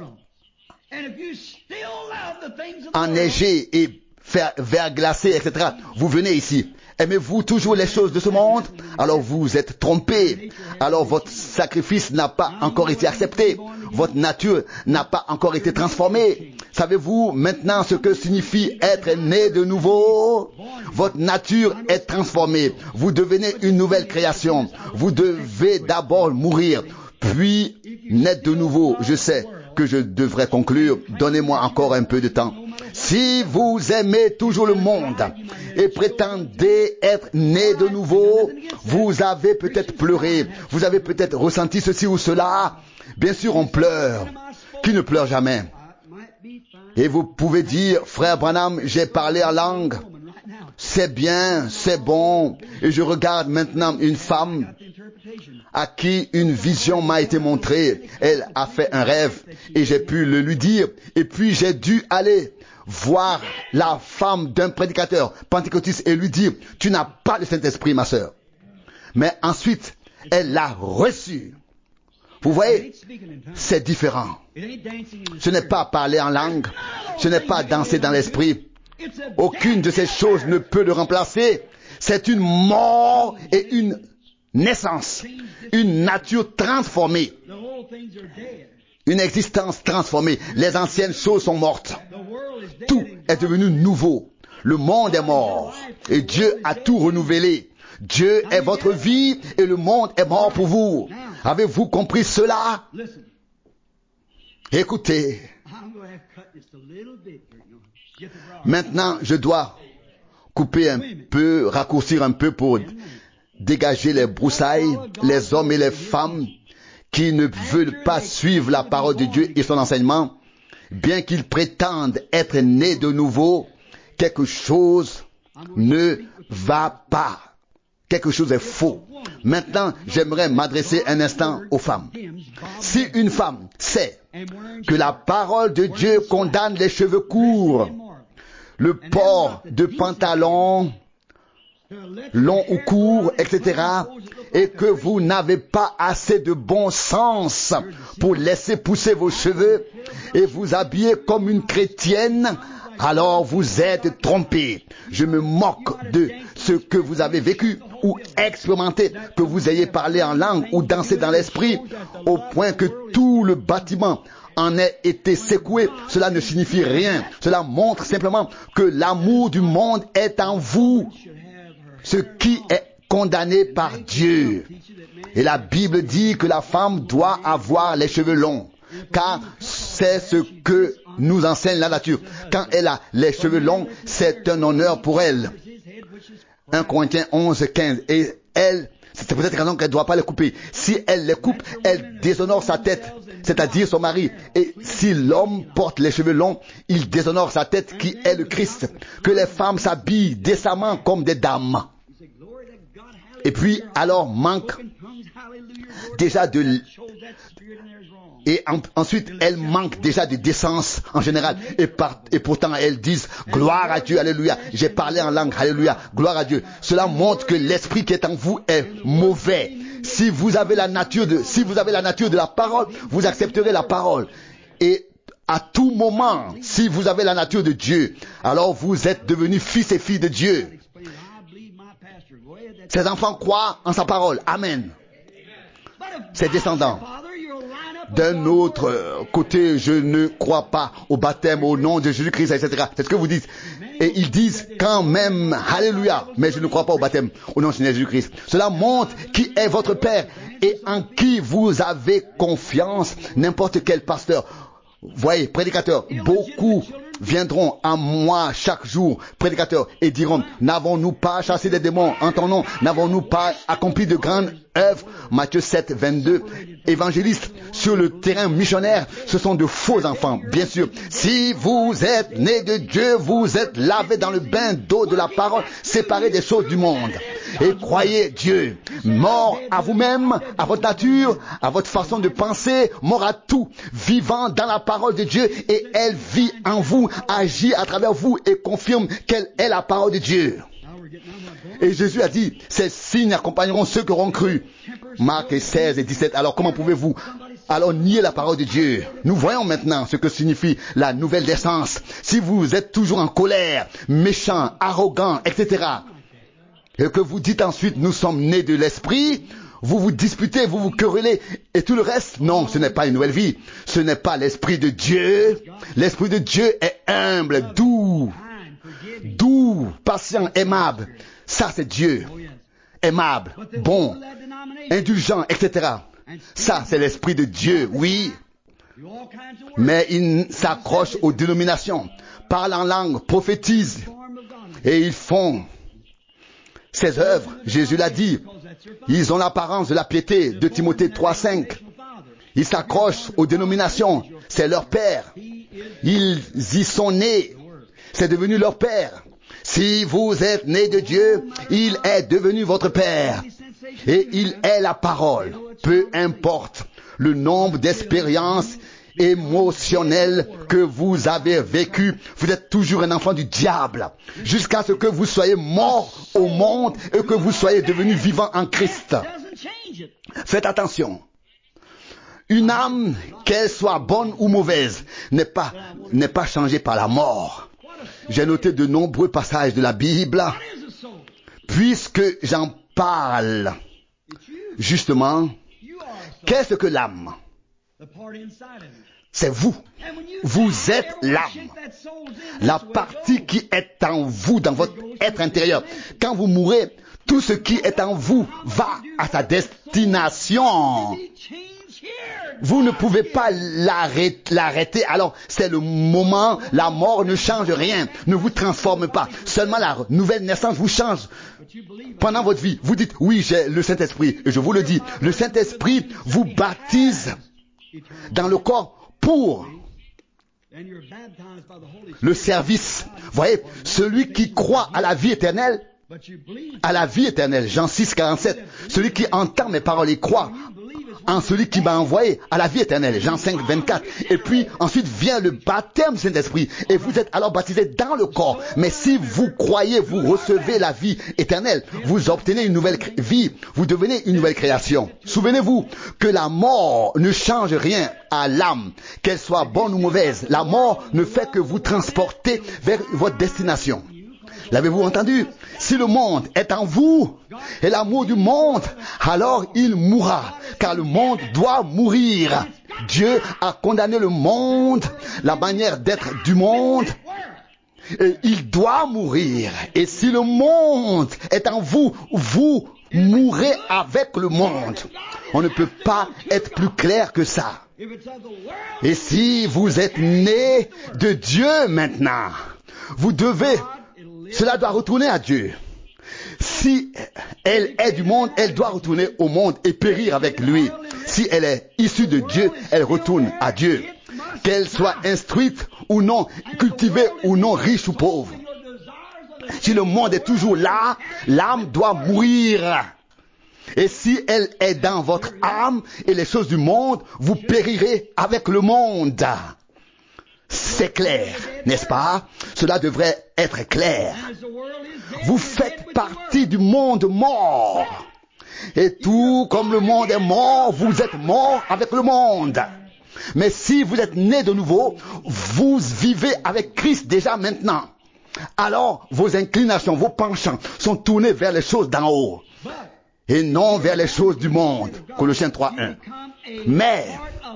enneigées et verglacées, etc. Vous venez ici. Aimez-vous toujours les choses de ce monde? Alors vous êtes trompé. Alors votre sacrifice n'a pas encore été accepté. Votre nature n'a pas encore été transformée. Savez-vous maintenant ce que signifie être né de nouveau? Votre nature est transformée. Vous devenez une nouvelle création. Vous devez d'abord mourir, puis naître de nouveau. Je sais que je devrais conclure. Donnez-moi encore un peu de temps. Si vous aimez toujours le monde et prétendez être né de nouveau, vous avez peut-être pleuré, vous avez peut-être ressenti ceci ou cela. Bien sûr, on pleure. Qui ne pleure jamais? Et vous pouvez dire, frère Branham, j'ai parlé en langue. C'est bien, c'est bon. Et je regarde maintenant une femme à qui une vision m'a été montrée. Elle a fait un rêve et j'ai pu le lui dire. Et puis j'ai dû aller voir la femme d'un prédicateur pentecôtiste et lui dire, tu n'as pas le Saint-Esprit, ma sœur. Mais ensuite, elle l'a reçu. Vous voyez, c'est différent. Ce n'est pas parler en langue, ce n'est pas danser dans l'esprit. Aucune de ces choses ne peut le remplacer. C'est une mort et une naissance, une nature transformée, une existence transformée. Les anciennes choses sont mortes. Tout est devenu nouveau. Le monde est mort et Dieu a tout renouvelé. Dieu est votre vie et le monde est mort pour vous. Avez-vous compris cela? Écoutez. Maintenant, je dois couper un peu, raccourcir un peu pour dégager les broussailles, les hommes et les femmes qui ne veulent pas suivre la parole de Dieu et son enseignement, bien qu'ils prétendent être nés de nouveau, quelque chose ne va pas. Quelque chose est faux. Maintenant, j'aimerais m'adresser un instant aux femmes. Si une femme sait que la parole de Dieu condamne les cheveux courts, le port de pantalons longs ou courts, etc., et que vous n'avez pas assez de bon sens pour laisser pousser vos cheveux et vous habiller comme une chrétienne, alors vous êtes trompé. Je me moque de ce que vous avez vécu ou expérimenté, que vous ayez parlé en langue ou dansé dans l'esprit, au point que tout le bâtiment en ait été secoué. Cela ne signifie rien. Cela montre simplement que l'amour du monde est en vous, ce qui est condamné par Dieu. Et la Bible dit que la femme doit avoir les cheveux longs, car c'est ce que nous enseigne la nature. Quand elle a les cheveux longs, c'est un honneur pour elle. 1 Corinthiens 11, 15. Et elle, c'est pour cette raison qu'elle ne doit pas les couper. Si elle les coupe, elle déshonore sa tête, c'est-à-dire son mari. Et si l'homme porte les cheveux longs, il déshonore sa tête qui est le Christ. Que les femmes s'habillent décemment comme des dames. Et puis, alors, manque déjà de... ensuite, elles manquent déjà de décence en général. Et pourtant, elles disent, gloire à Dieu, alléluia. J'ai parlé en langue, alléluia, gloire à Dieu. Cela montre que l'esprit qui est en vous est mauvais. Si vous avez la nature de la parole, vous accepterez la parole. Et à tout moment, si vous avez la nature de Dieu, alors vous êtes devenus fils et filles de Dieu. Ces enfants croient en sa parole. Amen. Ses descendants. D'un autre côté, je ne crois pas au baptême au nom de Jésus-Christ, etc. C'est ce que vous dites. Et ils disent quand même, alléluia, mais je ne crois pas au baptême au nom de Jésus-Christ. Cela montre qui est votre Père et en qui vous avez confiance. N'importe quel pasteur, voyez, prédicateur, beaucoup viendront à moi chaque jour, prédicateurs, et diront, n'avons-nous pas chassé des démons en ton nom? N'avons-nous pas accompli de grandes œuvres? Matthieu 7, 22. Évangélistes sur le terrain missionnaire, ce sont de faux enfants, bien sûr. Si vous êtes nés de Dieu, vous êtes lavés dans le bain d'eau de la parole, séparés des choses du monde. Et croyez Dieu, mort à vous-même, à votre nature, à votre façon de penser, mort à tout, vivant dans la parole de Dieu, et elle vit en vous, agit à travers vous et confirme qu'elle est la parole de Dieu. Et Jésus a dit, ces signes accompagneront ceux qui auront cru. Marc 16 et 17. Alors comment pouvez-vous alors nier la parole de Dieu? Nous voyons maintenant ce que signifie la nouvelle naissance. Si vous êtes toujours en colère, méchant, arrogant, etc., et que vous dites ensuite, nous sommes nés de l'esprit, vous vous disputez, vous vous querellez, et tout le reste, non, ce n'est pas une nouvelle vie. Ce n'est pas l'esprit de Dieu. L'esprit de Dieu est humble, doux, patient, aimable. Ça, c'est Dieu. Aimable, bon, indulgent, etc. Ça, c'est l'esprit de Dieu, oui. Mais il s'accroche aux dénominations, parle en langue, prophétise, et ils font ces œuvres. Jésus l'a dit. Ils ont l'apparence de la piété, de Timothée 3:5. Ils s'accrochent aux dénominations. C'est leur père. Ils y sont nés. C'est devenu leur père. Si vous êtes nés de Dieu, il est devenu votre père. Et il est la parole. Peu importe le nombre d'expériences émotionnelles que vous avez vécues, vous êtes toujours un enfant du diable. Jusqu'à ce que vous soyez mort au monde et que vous soyez devenu vivant en Christ. Faites attention. Une âme, qu'elle soit bonne ou mauvaise, n'est pas changée par la mort. J'ai noté de nombreux passages de la Bible puisque j'en parle, justement, qu'est-ce que l'âme? C'est vous. Vous êtes l'âme. La partie qui est en vous, dans votre être intérieur. Quand vous mourrez, tout ce qui est en vous va à sa destination. Vous ne pouvez pas l'arrêter. Alors, c'est le moment, la mort ne change rien, ne vous transforme pas. Seulement la nouvelle naissance vous change. Pendant votre vie, vous dites, oui, j'ai le Saint-Esprit. Et je vous le dis, le Saint-Esprit vous baptise dans le corps pour le service. Vous voyez, celui qui croit à la vie éternelle, Jean 6, 47, celui qui entend mes paroles et croit en celui qui m'a envoyé à la vie éternelle, Jean 5, 24. Et puis ensuite vient le baptême du Saint-Esprit et vous êtes alors baptisé dans le corps. Mais si vous croyez, vous recevez la vie éternelle, vous obtenez une nouvelle vie, vous devenez une nouvelle création. Souvenez-vous que la mort ne change rien à l'âme, qu'elle soit bonne ou mauvaise. La mort ne fait que vous transporter vers votre destination. L'avez-vous entendu? Si le monde est en vous et l'amour du monde, alors il mourra, car le monde doit mourir. Dieu a condamné le monde, la manière d'être du monde, et il doit mourir. Et si le monde est en vous, vous mourrez avec le monde. On ne peut pas être plus clair que ça. Et si vous êtes né de Dieu maintenant, vous devez... Cela doit retourner à Dieu. Si elle est du monde, elle doit retourner au monde et périr avec lui. Si elle est issue de Dieu, elle retourne à Dieu. Qu'elle soit instruite ou non, cultivée ou non, riche ou pauvre. Si le monde est toujours là, l'âme doit mourir. Et si elle est dans votre âme et les choses du monde, vous périrez avec le monde. C'est clair, n'est-ce pas? Cela devrait être clair. Vous faites partie du monde mort. Et tout comme le monde est mort, vous êtes mort avec le monde. Mais si vous êtes né de nouveau, vous vivez avec Christ déjà maintenant. Alors vos inclinations, vos penchants sont tournés vers les choses d'en haut et non vers les choses du monde. Colossiens 3:1. Mais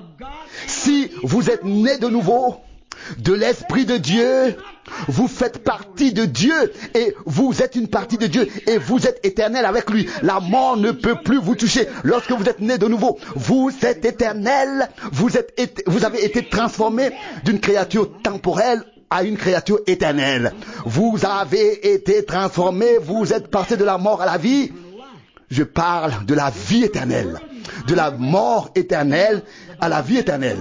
si vous êtes né de nouveau, de l'Esprit de Dieu, vous faites partie de Dieu et vous êtes une partie de Dieu et vous êtes éternel avec lui. La mort ne peut plus vous toucher. Lorsque vous êtes né de nouveau, vous êtes éternel, vous avez été transformé d'une créature temporelle à une créature éternelle. Vous avez été transformé, vous êtes passé de la mort à la vie. Je parle de la vie éternelle, de la mort éternelle à la vie éternelle.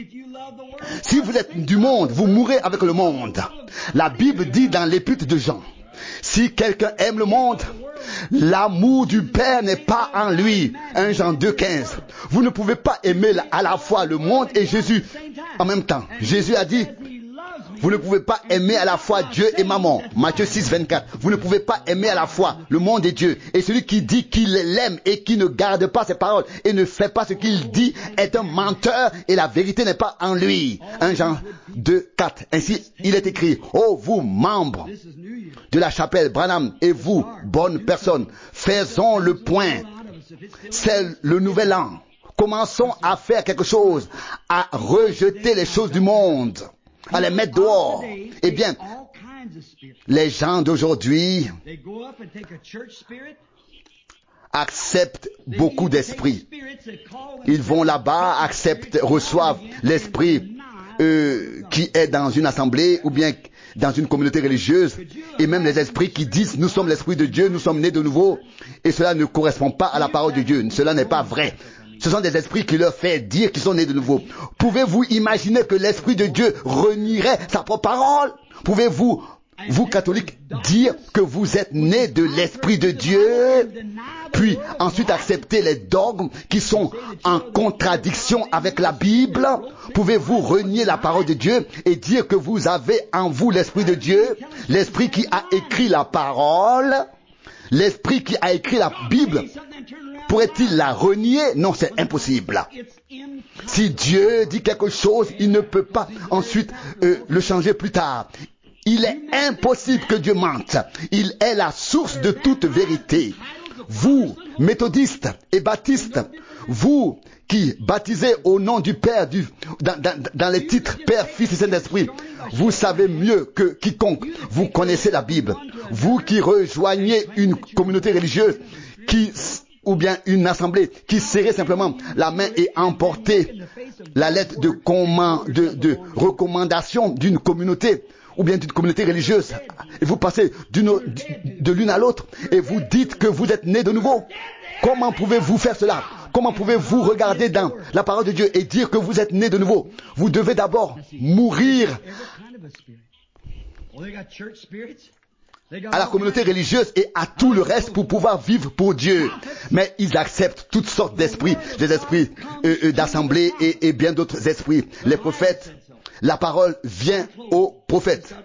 Si vous êtes du monde, vous mourrez avec le monde. La Bible dit dans l'épître de Jean, si quelqu'un aime le monde, l'amour du Père n'est pas en lui. 1 Jean 2,15. Vous ne pouvez pas aimer à la fois le monde et Jésus en même temps. Jésus a dit, vous ne pouvez pas aimer à la fois Dieu et Maman. Matthieu 6, 24. Vous ne pouvez pas aimer à la fois le monde et Dieu. Et celui qui dit qu'il l'aime et qui ne garde pas ses paroles et ne fait pas ce qu'il dit est un menteur et la vérité n'est pas en lui. 1 Jean 2, 4. Ainsi, il est écrit, ô vous membres de la chapelle Branham et vous, bonnes personnes, faisons le point. C'est le nouvel an. Commençons à faire quelque chose, à rejeter les choses du monde, à les mettre dehors. Eh bien, les gens d'aujourd'hui acceptent beaucoup d'esprits. Ils vont là-bas, reçoivent l'esprit qui est dans une assemblée ou bien dans une communauté religieuse, et même les esprits qui disent nous sommes l'esprit de Dieu, nous sommes nés de nouveau, et cela ne correspond pas à la parole de Dieu. Cela n'est pas vrai. Ce sont des esprits qui leur fait dire qu'ils sont nés de nouveau. Pouvez-vous imaginer que l'Esprit de Dieu renierait sa propre parole? Pouvez-vous, vous catholiques, dire que vous êtes nés de l'Esprit de Dieu, puis ensuite accepter les dogmes qui sont en contradiction avec la Bible? Pouvez-vous renier la parole de Dieu et dire que vous avez en vous l'Esprit de Dieu, l'Esprit qui a écrit la parole, l'Esprit qui a écrit la Bible? Pourrait-il la renier? Non, c'est impossible. Si Dieu dit quelque chose, il ne peut pas ensuite le changer plus tard. Il est impossible que Dieu mente. Il est la source de toute vérité. Vous, méthodistes et baptistes, vous qui baptisez au nom du Père, dans les titres Père, Fils et Saint-Esprit, vous savez mieux que quiconque. Vous connaissez la Bible. Vous qui rejoignez une communauté religieuse, ou bien une assemblée, qui serrez simplement la main et emportez la lettre de recommandation d'une communauté, ou bien d'une communauté religieuse, et vous passez de l'une à l'autre, et vous dites que vous êtes né de nouveau. Comment pouvez-vous faire cela? Comment pouvez-vous regarder dans la parole de Dieu et dire que vous êtes né de nouveau? Vous devez d'abord mourir à la communauté religieuse et à tout le reste pour pouvoir vivre pour Dieu. Mais ils acceptent toutes sortes d'esprits, des esprits d'assemblée et bien d'autres esprits. Les prophètes, la parole vient aux prophètes.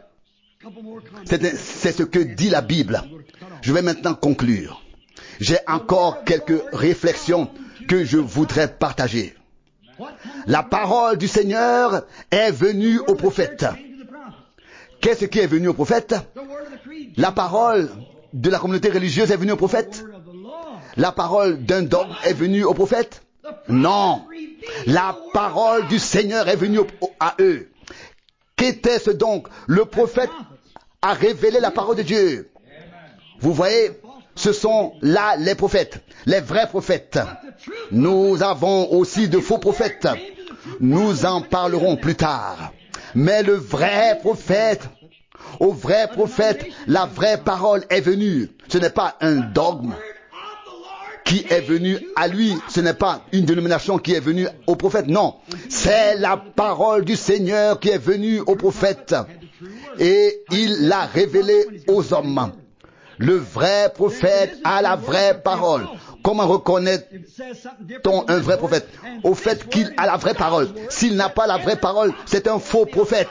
C'est ce que dit la Bible. Je vais maintenant conclure. J'ai encore quelques réflexions que je voudrais partager. La parole du Seigneur est venue au prophète. Qu'est-ce qui est venu au prophète? La parole de la communauté religieuse est venue au prophète? La parole d'un dogme est venue au prophète? Non. La parole du Seigneur est venue à eux. Qu'était-ce donc? Le prophète a révélé la parole de Dieu. Vous voyez, ce sont là les prophètes, les vrais prophètes. Nous avons aussi de faux prophètes. Nous en parlerons plus tard. Mais le vrai prophète, au vrai prophète, la vraie parole est venue. Ce n'est pas un dogme qui est venu à lui. Ce n'est pas une dénomination qui est venue au prophète. Non, c'est la parole du Seigneur qui est venue au prophète. Et il l'a révélée aux hommes. Le vrai prophète a la vraie parole. Comment reconnaît-on un vrai prophète? Au fait qu'il a la vraie parole. S'il n'a pas la vraie parole, c'est un faux prophète.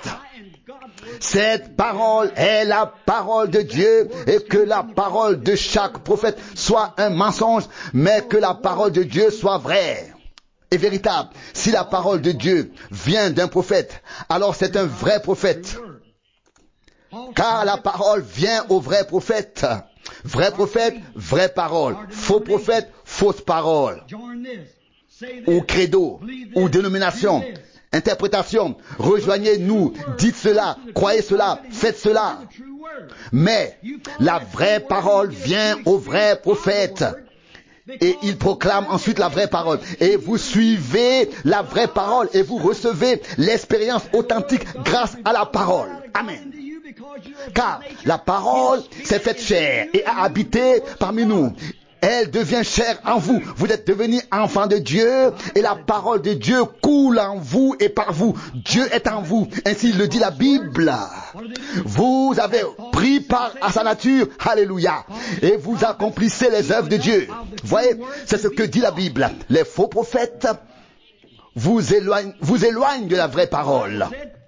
Cette parole est la parole de Dieu, et que la parole de chaque prophète soit un mensonge, mais que la parole de Dieu soit vraie et véritable. Si la parole de Dieu vient d'un prophète, alors c'est un vrai prophète. Car la parole vient au vrai prophète. Vrai prophète, vraie parole. Faux prophète, fausse parole. Ou credo, ou dénomination, interprétation. Rejoignez-nous, dites cela, croyez cela, faites cela. Mais la vraie parole vient au vrai prophète. Et il proclame ensuite la vraie parole. Et vous suivez la vraie parole et vous recevez l'expérience authentique grâce à la parole. Amen. Car la parole s'est faite chair et a habité parmi nous. Elle devient chair en vous. Vous êtes devenus enfants de Dieu et la parole de Dieu coule en vous et par vous. Dieu est en vous. Ainsi le dit la Bible. Vous avez pris part à sa nature. Alléluia. Et vous accomplissez les œuvres de Dieu. Voyez, c'est ce que dit la Bible. Les faux prophètes vous éloignent de la vraie parole.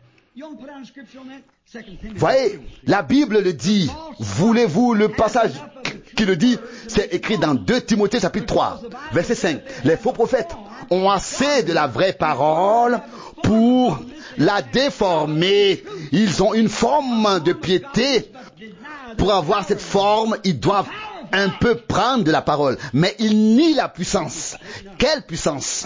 Voyez, la Bible le dit. Voulez-vous le passage qui le dit? C'est écrit dans 2 Timothée chapitre 3, verset 5. Les faux prophètes ont assez de la vraie parole pour la déformer. Ils ont une forme de piété. Pour avoir cette forme, ils doivent un peu prendre de la parole. Mais ils nient la puissance. Quelle puissance?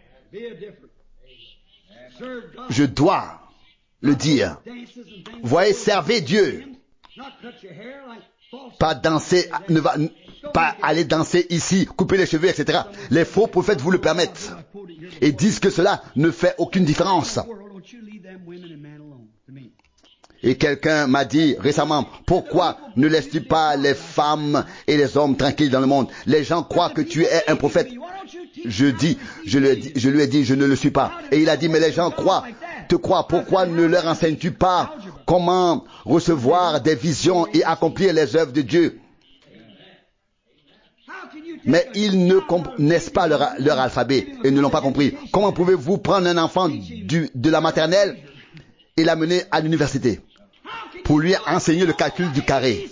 Je dois le dire. Voyez, servez Dieu. Pas danser, pas aller danser ici, couper les cheveux, etc. Les faux prophètes vous le permettent et disent que cela ne fait aucune différence. Et quelqu'un m'a dit récemment, pourquoi ne laisses-tu pas les femmes et les hommes tranquilles dans le monde? Les gens croient que tu es un prophète. Je lui ai dit, je ne le suis pas. Et il a dit, mais les gens te croient. Pourquoi ne leur enseignes-tu pas comment recevoir des visions et accomplir les œuvres de Dieu? Mais ils ne connaissent pas leur alphabet et ne l'ont pas compris. Comment pouvez-vous prendre un enfant de la maternelle et l'amener à l'université pour lui enseigner le calcul du carré?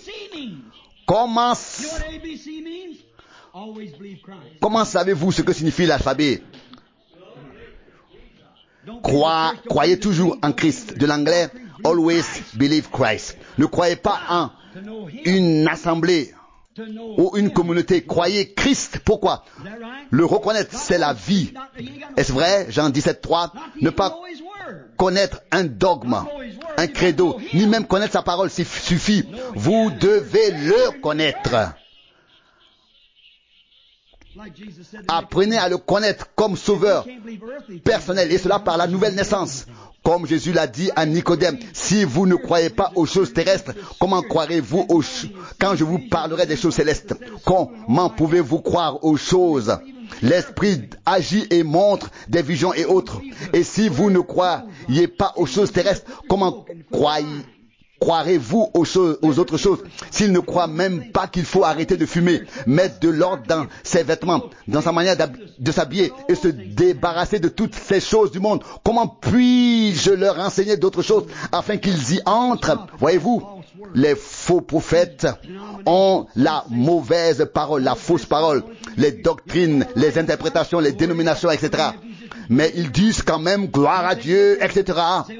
Comment savez-vous ce que signifie l'alphabet? Croyez toujours en Christ. De l'anglais, Always believe Christ. Ne croyez pas en une assemblée ou une communauté. Croyez Christ. Pourquoi? Le reconnaître, c'est la vie. Est-ce vrai? Jean 17:3. Ne pas connaître un dogme, un credo, ni même connaître sa parole suffit. Vous devez le connaître. Apprenez à le connaître comme sauveur personnel, et cela par la nouvelle naissance. Comme Jésus l'a dit à Nicodème, si vous ne croyez pas aux choses terrestres, comment croirez-vous quand je vous parlerai des choses célestes? Comment pouvez-vous croire aux choses? L'Esprit agit et montre des visions et autres. Et si vous ne croyez pas aux choses terrestres, comment croirez-vous aux autres choses? S'il ne croit même pas qu'il faut arrêter de fumer, mettre de l'ordre dans ses vêtements, dans sa manière de s'habiller et se débarrasser de toutes ces choses du monde, comment puis-je leur enseigner d'autres choses afin qu'ils y entrent? Voyez-vous, les faux prophètes ont la mauvaise parole, la fausse parole, les doctrines, les interprétations, les dénominations, etc. Mais ils disent quand même gloire à Dieu, etc.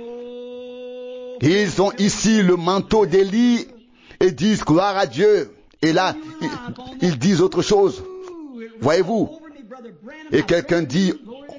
Ils ont ici le manteau d'Élie et disent gloire à Dieu. Et là, ils disent autre chose. Voyez-vous? Et quelqu'un dit,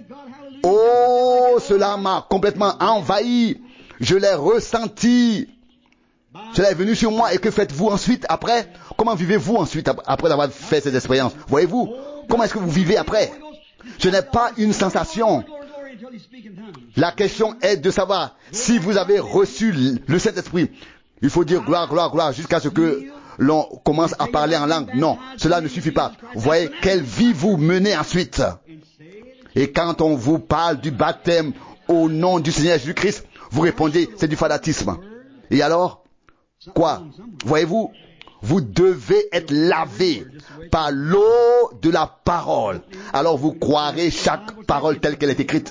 oh, cela m'a complètement envahi. Je l'ai ressenti. Cela est venu sur moi. Et que faites-vous ensuite après? Comment vivez-vous ensuite après avoir fait cette expérience? Voyez-vous? Comment est-ce que vous vivez après? Ce n'est pas une sensation. La question est de savoir si vous avez reçu le Saint-Esprit. Il faut dire gloire, gloire, gloire jusqu'à ce que l'on commence à parler en langue. Non, cela ne suffit pas. Vous voyez quelle vie vous menez ensuite. Et quand on vous parle du baptême au nom du Seigneur Jésus-Christ, vous répondez c'est du fanatisme. Et alors, quoi? Voyez-vous? Vous devez être lavé par l'eau de la parole. Alors vous croirez chaque parole telle qu'elle est écrite.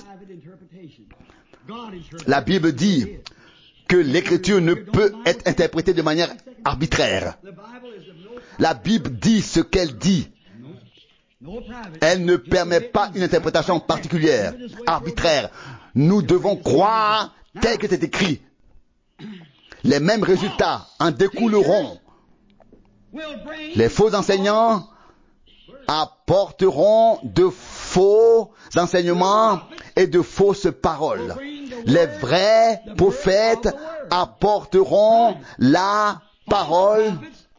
La Bible dit que l'écriture ne peut être interprétée de manière arbitraire. La Bible dit ce qu'elle dit. Elle ne permet pas une interprétation particulière, arbitraire. Nous devons croire tel que c'est écrit. Les mêmes résultats en découleront. Les faux enseignants apporteront de faux enseignements et de fausses paroles. Les vrais prophètes apporteront la parole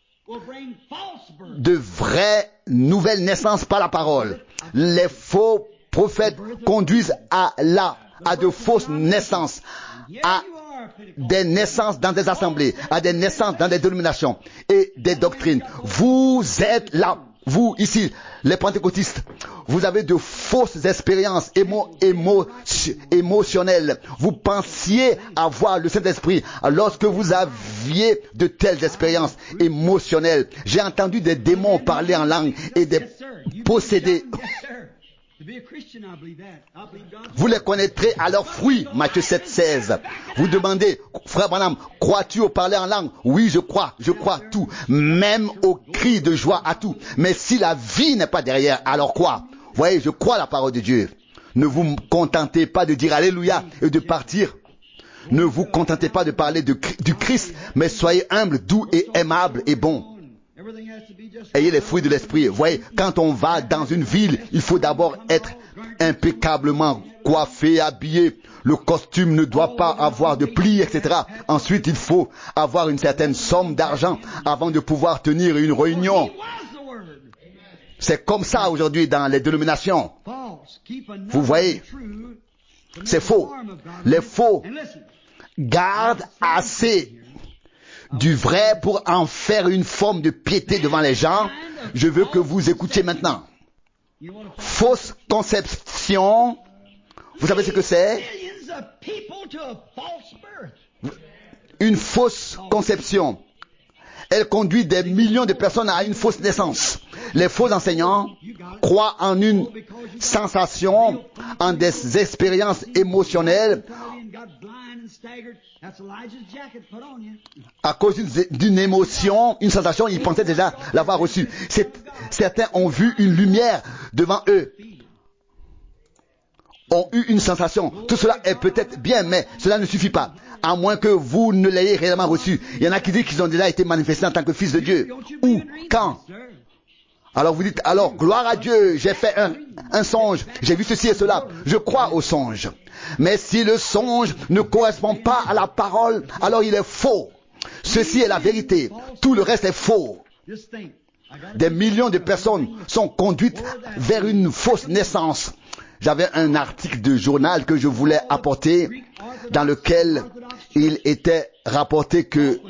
de vraies nouvelles naissances par la parole. Les faux prophètes conduisent à de fausses naissances, à des naissances dans des assemblées, à des naissances dans des dénominations et des doctrines. Vous êtes là, vous ici, les pentecôtistes, vous avez de fausses expériences émotionnelles. Vous pensiez avoir le Saint-Esprit lorsque vous aviez de telles expériences émotionnelles. J'ai entendu des démons parler en langue et des possédés. Vous les connaîtrez à leurs fruits, Matthieu 7:16. Vous demandez, frère Branham, crois-tu au parler en langue? Oui, je crois tout, même au cri de joie à tout. Mais si la vie n'est pas derrière, alors quoi? Voyez, je crois la parole de Dieu. Ne vous contentez pas de dire Alléluia et de partir. Ne vous contentez pas de parler du Christ, mais soyez humble, doux et aimable et bon. Ayez les fruits de l'esprit. Vous voyez, quand on va dans une ville, il faut d'abord être impeccablement coiffé, habillé. Le costume ne doit pas avoir de plis, etc. Ensuite, il faut avoir une certaine somme d'argent avant de pouvoir tenir une réunion. C'est comme ça aujourd'hui dans les dénominations. Vous voyez, c'est faux. Les faux gardent assez du vrai pour en faire une forme de piété devant les gens. Je veux que vous écoutiez maintenant. Fausse conception. Vous savez ce que c'est? Une fausse conception. Elle conduit des millions de personnes à une fausse naissance. Les faux enseignants croient en une sensation, en des expériences émotionnelles. À cause d'une émotion, une sensation, ils pensaient déjà l'avoir reçue. Certains ont vu une lumière devant eux. ont eu une sensation. Tout cela est peut-être bien, mais cela ne suffit pas. À moins que vous ne l'ayez réellement reçu. Il y en a qui disent qu'ils ont déjà été manifestés en tant que fils de Dieu. Où? Quand? Alors vous dites, alors gloire à Dieu, j'ai fait un songe, j'ai vu ceci et cela. Je crois au songe. Mais si le songe ne correspond pas à la parole, alors il est faux. Ceci est la vérité. Tout le reste est faux. Des millions de personnes sont conduites vers une fausse naissance. J'avais un article de journal que je voulais apporter dans lequel il était rapporté que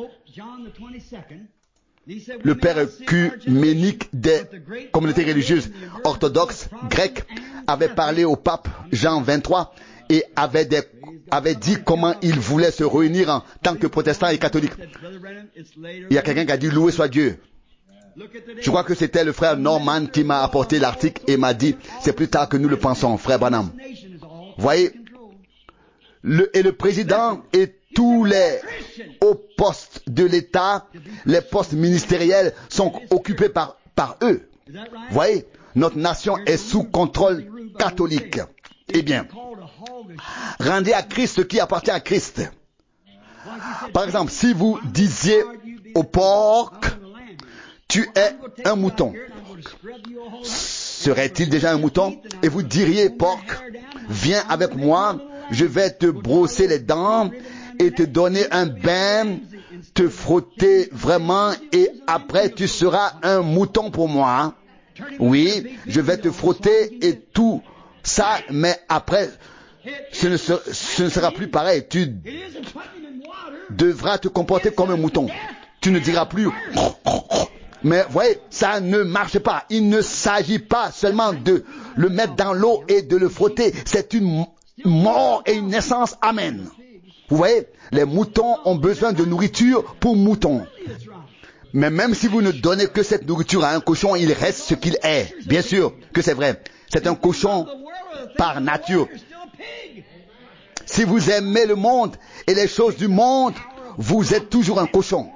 le père œcuménique des communautés religieuses orthodoxes grecques avait parlé au pape Jean XXIII et avait dit comment il voulait se réunir en tant que protestants et catholiques. Il y a quelqu'un qui a dit loué soit Dieu. Je crois que c'était le frère Norman qui m'a apporté l'article et m'a dit c'est plus tard que nous le pensons, frère Branham. Voyez, le président et tous les hauts postes de l'État, les postes ministériels sont occupés par eux. Voyez, notre nation est sous contrôle catholique. Eh bien, rendez à Christ ce qui appartient à Christ. Par exemple, si vous disiez au porc, tu es un mouton, serait-il déjà un mouton? Et vous diriez, porc, viens avec moi, je vais te brosser les dents et te donner un bain, te frotter vraiment et après tu seras un mouton pour moi. Oui, je vais te frotter et tout ça, mais après ce ne sera plus pareil. Tu devras te comporter comme un mouton. Tu ne diras plus... Mais voyez, ça ne marche pas. Il ne s'agit pas seulement de le mettre dans l'eau et de le frotter. C'est une mort et une naissance. Amen. Vous voyez, les moutons ont besoin de nourriture pour moutons. Mais même si vous ne donnez que cette nourriture à un cochon, il reste ce qu'il est. Bien sûr que c'est vrai. C'est un cochon par nature. Si vous aimez le monde et les choses du monde, vous êtes toujours un cochon.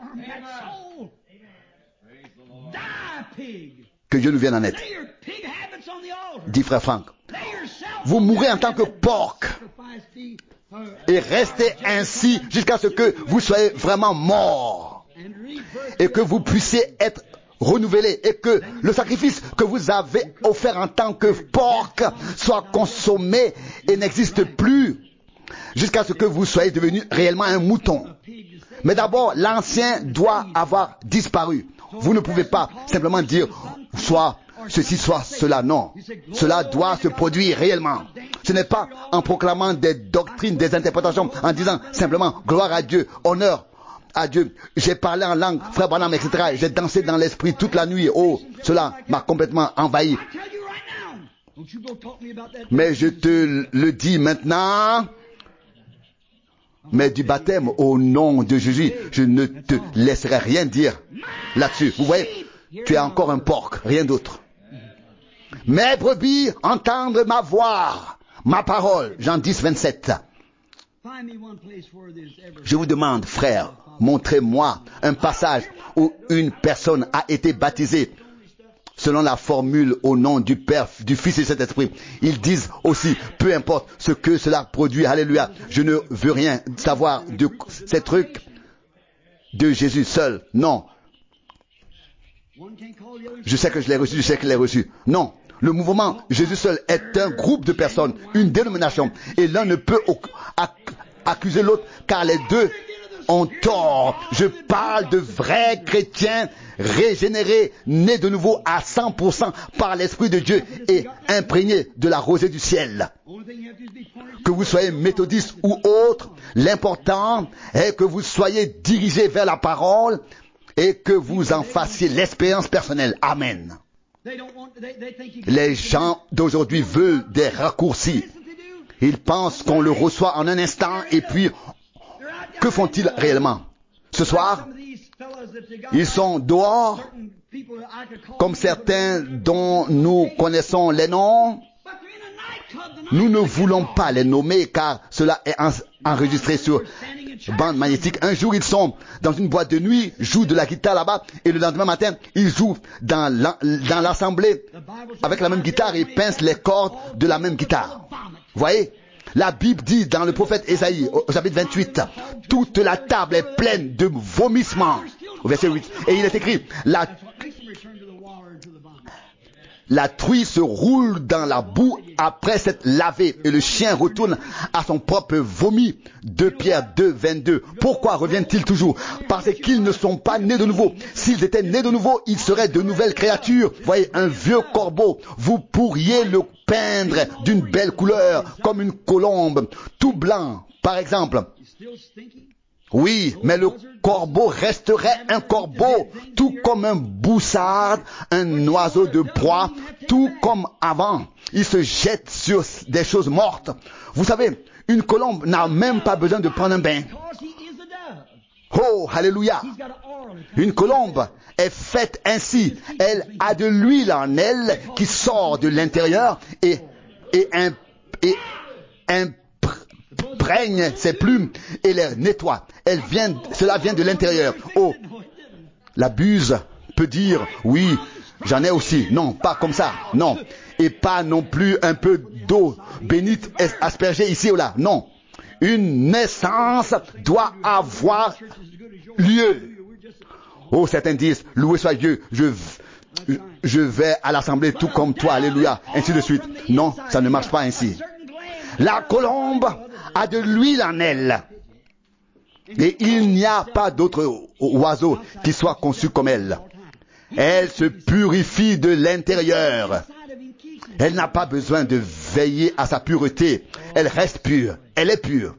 Que Dieu nous vienne en aide. Dit frère Franck. Vous mourrez en tant que porc. Et restez ainsi jusqu'à ce que vous soyez vraiment mort. Et que vous puissiez être renouvelé. Et que le sacrifice que vous avez offert en tant que porc soit consommé et n'existe plus. Jusqu'à ce que vous soyez devenu réellement un mouton. Mais d'abord, l'ancien doit avoir disparu. Vous ne pouvez pas simplement dire soit ceci, soit cela. Non. Cela doit se produire réellement. Ce n'est pas en proclamant des doctrines, des interprétations, en disant simplement gloire à Dieu, honneur à Dieu. J'ai parlé en langue, frère Branham, etc. J'ai dansé dans l'esprit toute la nuit. Oh, cela m'a complètement envahi. Mais je te le dis maintenant. Mais du baptême au nom de Jésus, je ne te laisserai rien dire là-dessus. Vous voyez, tu es encore un porc, rien d'autre. Mes brebis entendent ma voix, ma parole. Jean 10, 27. Je vous demande, frère, montrez-moi un passage où une personne a été baptisée selon la formule au nom du Père, du Fils et de Saint-Esprit. Ils disent aussi, peu importe ce que cela produit, alléluia, je ne veux rien savoir de ces trucs de Jésus seul. Non. Je sais que je l'ai reçu, je sais que je l'ai reçu. Non. Le mouvement Jésus seul est un groupe de personnes, une dénomination. Et l'un ne peut accuser l'autre car les deux ont tort. Je parle de vrais chrétiens régénérés, nés de nouveau à 100% par l'Esprit de Dieu et imprégnés de la rosée du ciel. Que vous soyez méthodiste ou autre, l'important est que vous soyez dirigés vers la parole et que vous en fassiez l'expérience personnelle. Amen. Les gens d'aujourd'hui veulent des raccourcis. Ils pensent qu'on le reçoit en un instant et puis que font-ils réellement? Ce soir, ils sont dehors, comme certains dont nous connaissons les noms. Nous ne voulons pas les nommer car cela est enregistré sur bande magnétique. Un jour, ils sont dans une boîte de nuit, jouent de la guitare là-bas, et le lendemain matin, ils jouent dans l'assemblée avec la même guitare et pincent les cordes de la même guitare. Voyez, la Bible dit dans le prophète Ésaïe, au chapitre 28, toute la table est pleine de vomissements. Au verset 8. Et il est écrit, la truie se roule dans la boue après s'être lavée et le chien retourne à son propre vomi. 2 Pierre 2, 22. Pourquoi reviennent-ils toujours? Parce qu'ils ne sont pas nés de nouveau. S'ils étaient nés de nouveau, ils seraient de nouvelles créatures. Voyez, un vieux corbeau, vous pourriez le peindre d'une belle couleur, comme une colombe, tout blanc, par exemple. Oui, mais le corbeau resterait un corbeau, tout comme un boussard, un oiseau de proie, tout comme avant. Il se jette sur des choses mortes. Vous savez, une colombe n'a même pas besoin de prendre un bain. Oh, alléluia! Une colombe est faite ainsi. Elle a de l'huile en elle qui sort de l'intérieur et imprègne ses plumes et les nettoie. Cela vient de l'intérieur. Oh, la buse peut dire, oui, j'en ai aussi. Non, pas comme ça. Non. Et pas non plus un peu d'eau bénite aspergée ici ou là. Non. Une naissance doit avoir lieu. Oh, certains disent, loué soit Dieu, je vais à l'assemblée tout comme toi, alléluia, ainsi de suite. Non, ça ne marche pas ainsi. La colombe a de l'huile en elle. Et il n'y a pas d'autre oiseau qui soit conçu comme elle. Elle se purifie de l'intérieur. Elle n'a pas besoin de veiller à sa pureté. Elle reste pure. Elle est pure.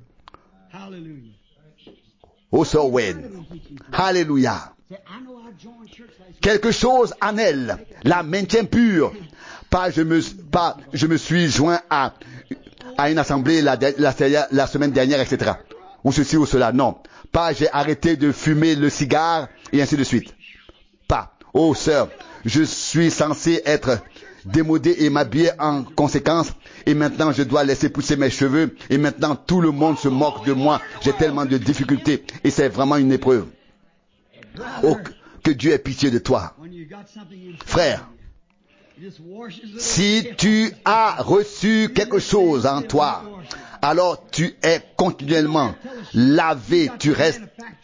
Oh, so Wayne. Alléluia. Quelque chose en elle la maintient pure. Pas je me suis joint à une assemblée la semaine dernière, etc. Ou ceci ou cela. Non. Pas j'ai arrêté de fumer le cigare et ainsi de suite. Pas. Oh sœur, je suis censé être démodé et m'habiller en conséquence. Et maintenant je dois laisser pousser mes cheveux. Et maintenant tout le monde se moque de moi. J'ai tellement de difficultés. Et c'est vraiment une épreuve. Oh, que Dieu ait pitié de toi. Frère, si tu as reçu quelque chose en toi, alors tu es continuellement lavé, tu restes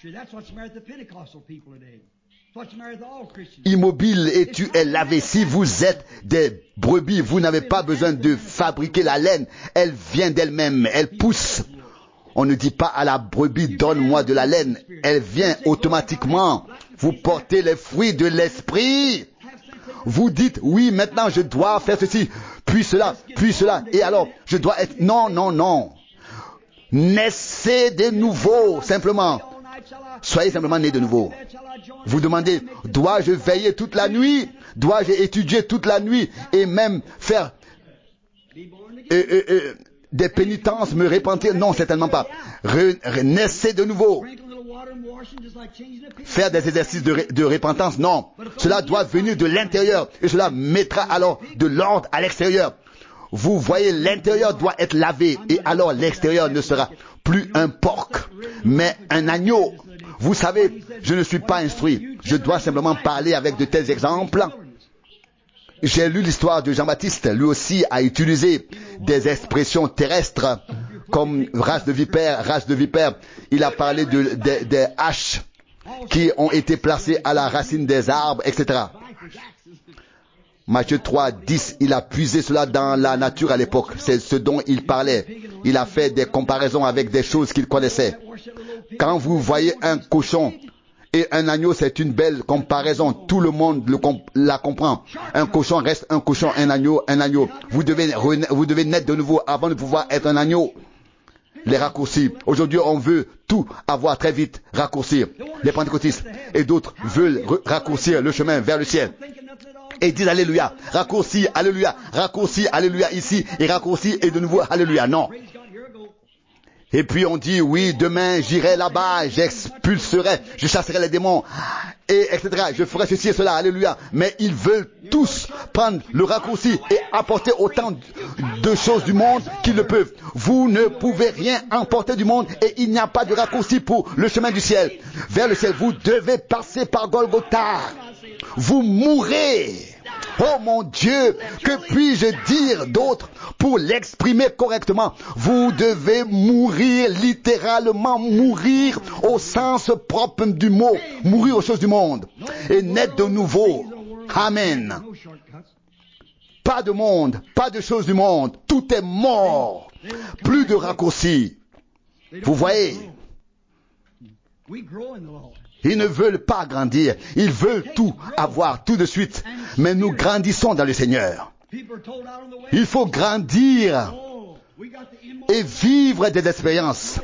immobile et tu es lavé. Si vous êtes des brebis, vous n'avez pas besoin de fabriquer la laine, elle vient d'elle-même, elle pousse. On ne dit pas à la brebis, donne-moi de la laine, elle vient automatiquement. Vous portez les fruits de l'esprit. Vous dites, oui, maintenant je dois faire ceci, puis cela, et alors je dois être... Non, non, non. Naissez de nouveau, simplement. Soyez simplement nés de nouveau. Vous demandez, dois-je veiller toute la nuit? Dois-je étudier toute la nuit et même faire des pénitences, me repentir? Non, certainement pas. Naissez de nouveau. Faire des exercices de repentance? Non. Cela doit venir de l'intérieur et cela mettra alors de l'ordre à l'extérieur. Vous voyez, l'intérieur doit être lavé et alors l'extérieur ne sera plus un porc, mais un agneau. Vous savez, je ne suis pas instruit. Je dois simplement parler avec de tels exemples. J'ai lu l'histoire de Jean-Baptiste. Lui aussi a utilisé des expressions terrestres comme race de vipère. Il a parlé des haches qui ont été placées à la racine des arbres, etc. Matthieu 3, 10, il a puisé cela dans la nature à l'époque. C'est ce dont il parlait. Il a fait des comparaisons avec des choses qu'il connaissait. Quand vous voyez un cochon et un agneau, c'est une belle comparaison. Tout le monde la comprend. Un cochon reste un cochon, un agneau, un agneau. Vous devez naître de nouveau avant de pouvoir être un agneau. Les raccourcis. Aujourd'hui, on veut tout avoir très vite, raccourcir. Les pentecôtistes et d'autres veulent raccourcir le chemin vers le ciel. Et disent alléluia, raccourci, alléluia ici, et raccourci, et de nouveau alléluia. Non. Et puis on dit, oui, demain j'irai là-bas, j'expulserai, je chasserai les démons, et etc. Je ferai ceci et cela, alléluia. Mais ils veulent tous prendre le raccourci et apporter autant de choses du monde qu'ils le peuvent. Vous ne pouvez rien emporter du monde et il n'y a pas de raccourci pour le chemin du ciel. Vers le ciel, vous devez passer par Golgotha. Vous mourrez Oh mon Dieu, que puis-je dire d'autre pour l'exprimer correctement? Vous devez mourir, littéralement mourir au sens propre du mot, mourir aux choses du monde et naître de nouveau. Amen. Pas de monde, pas de choses du monde, tout est mort, plus de raccourcis. Vous voyez, ils ne veulent pas grandir, ils veulent tout avoir tout de suite, mais nous grandissons dans le Seigneur. Il faut grandir et vivre des expériences.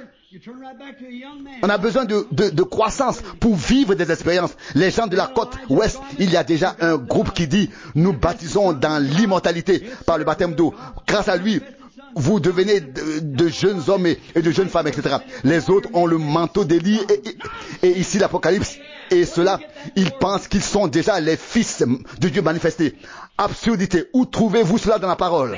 On a besoin de croissance pour vivre des expériences. Les gens de la côte ouest, il y a déjà un groupe qui dit, nous baptisons dans l'immortalité par le baptême d'eau. Grâce à lui, vous devenez de jeunes hommes et de jeunes femmes, etc. Les autres ont le manteau d'Élie et ici l'Apocalypse. Et ceux-là, ils pensent qu'ils sont déjà les fils de Dieu manifestés. Absurdité. Où trouvez-vous cela dans la parole?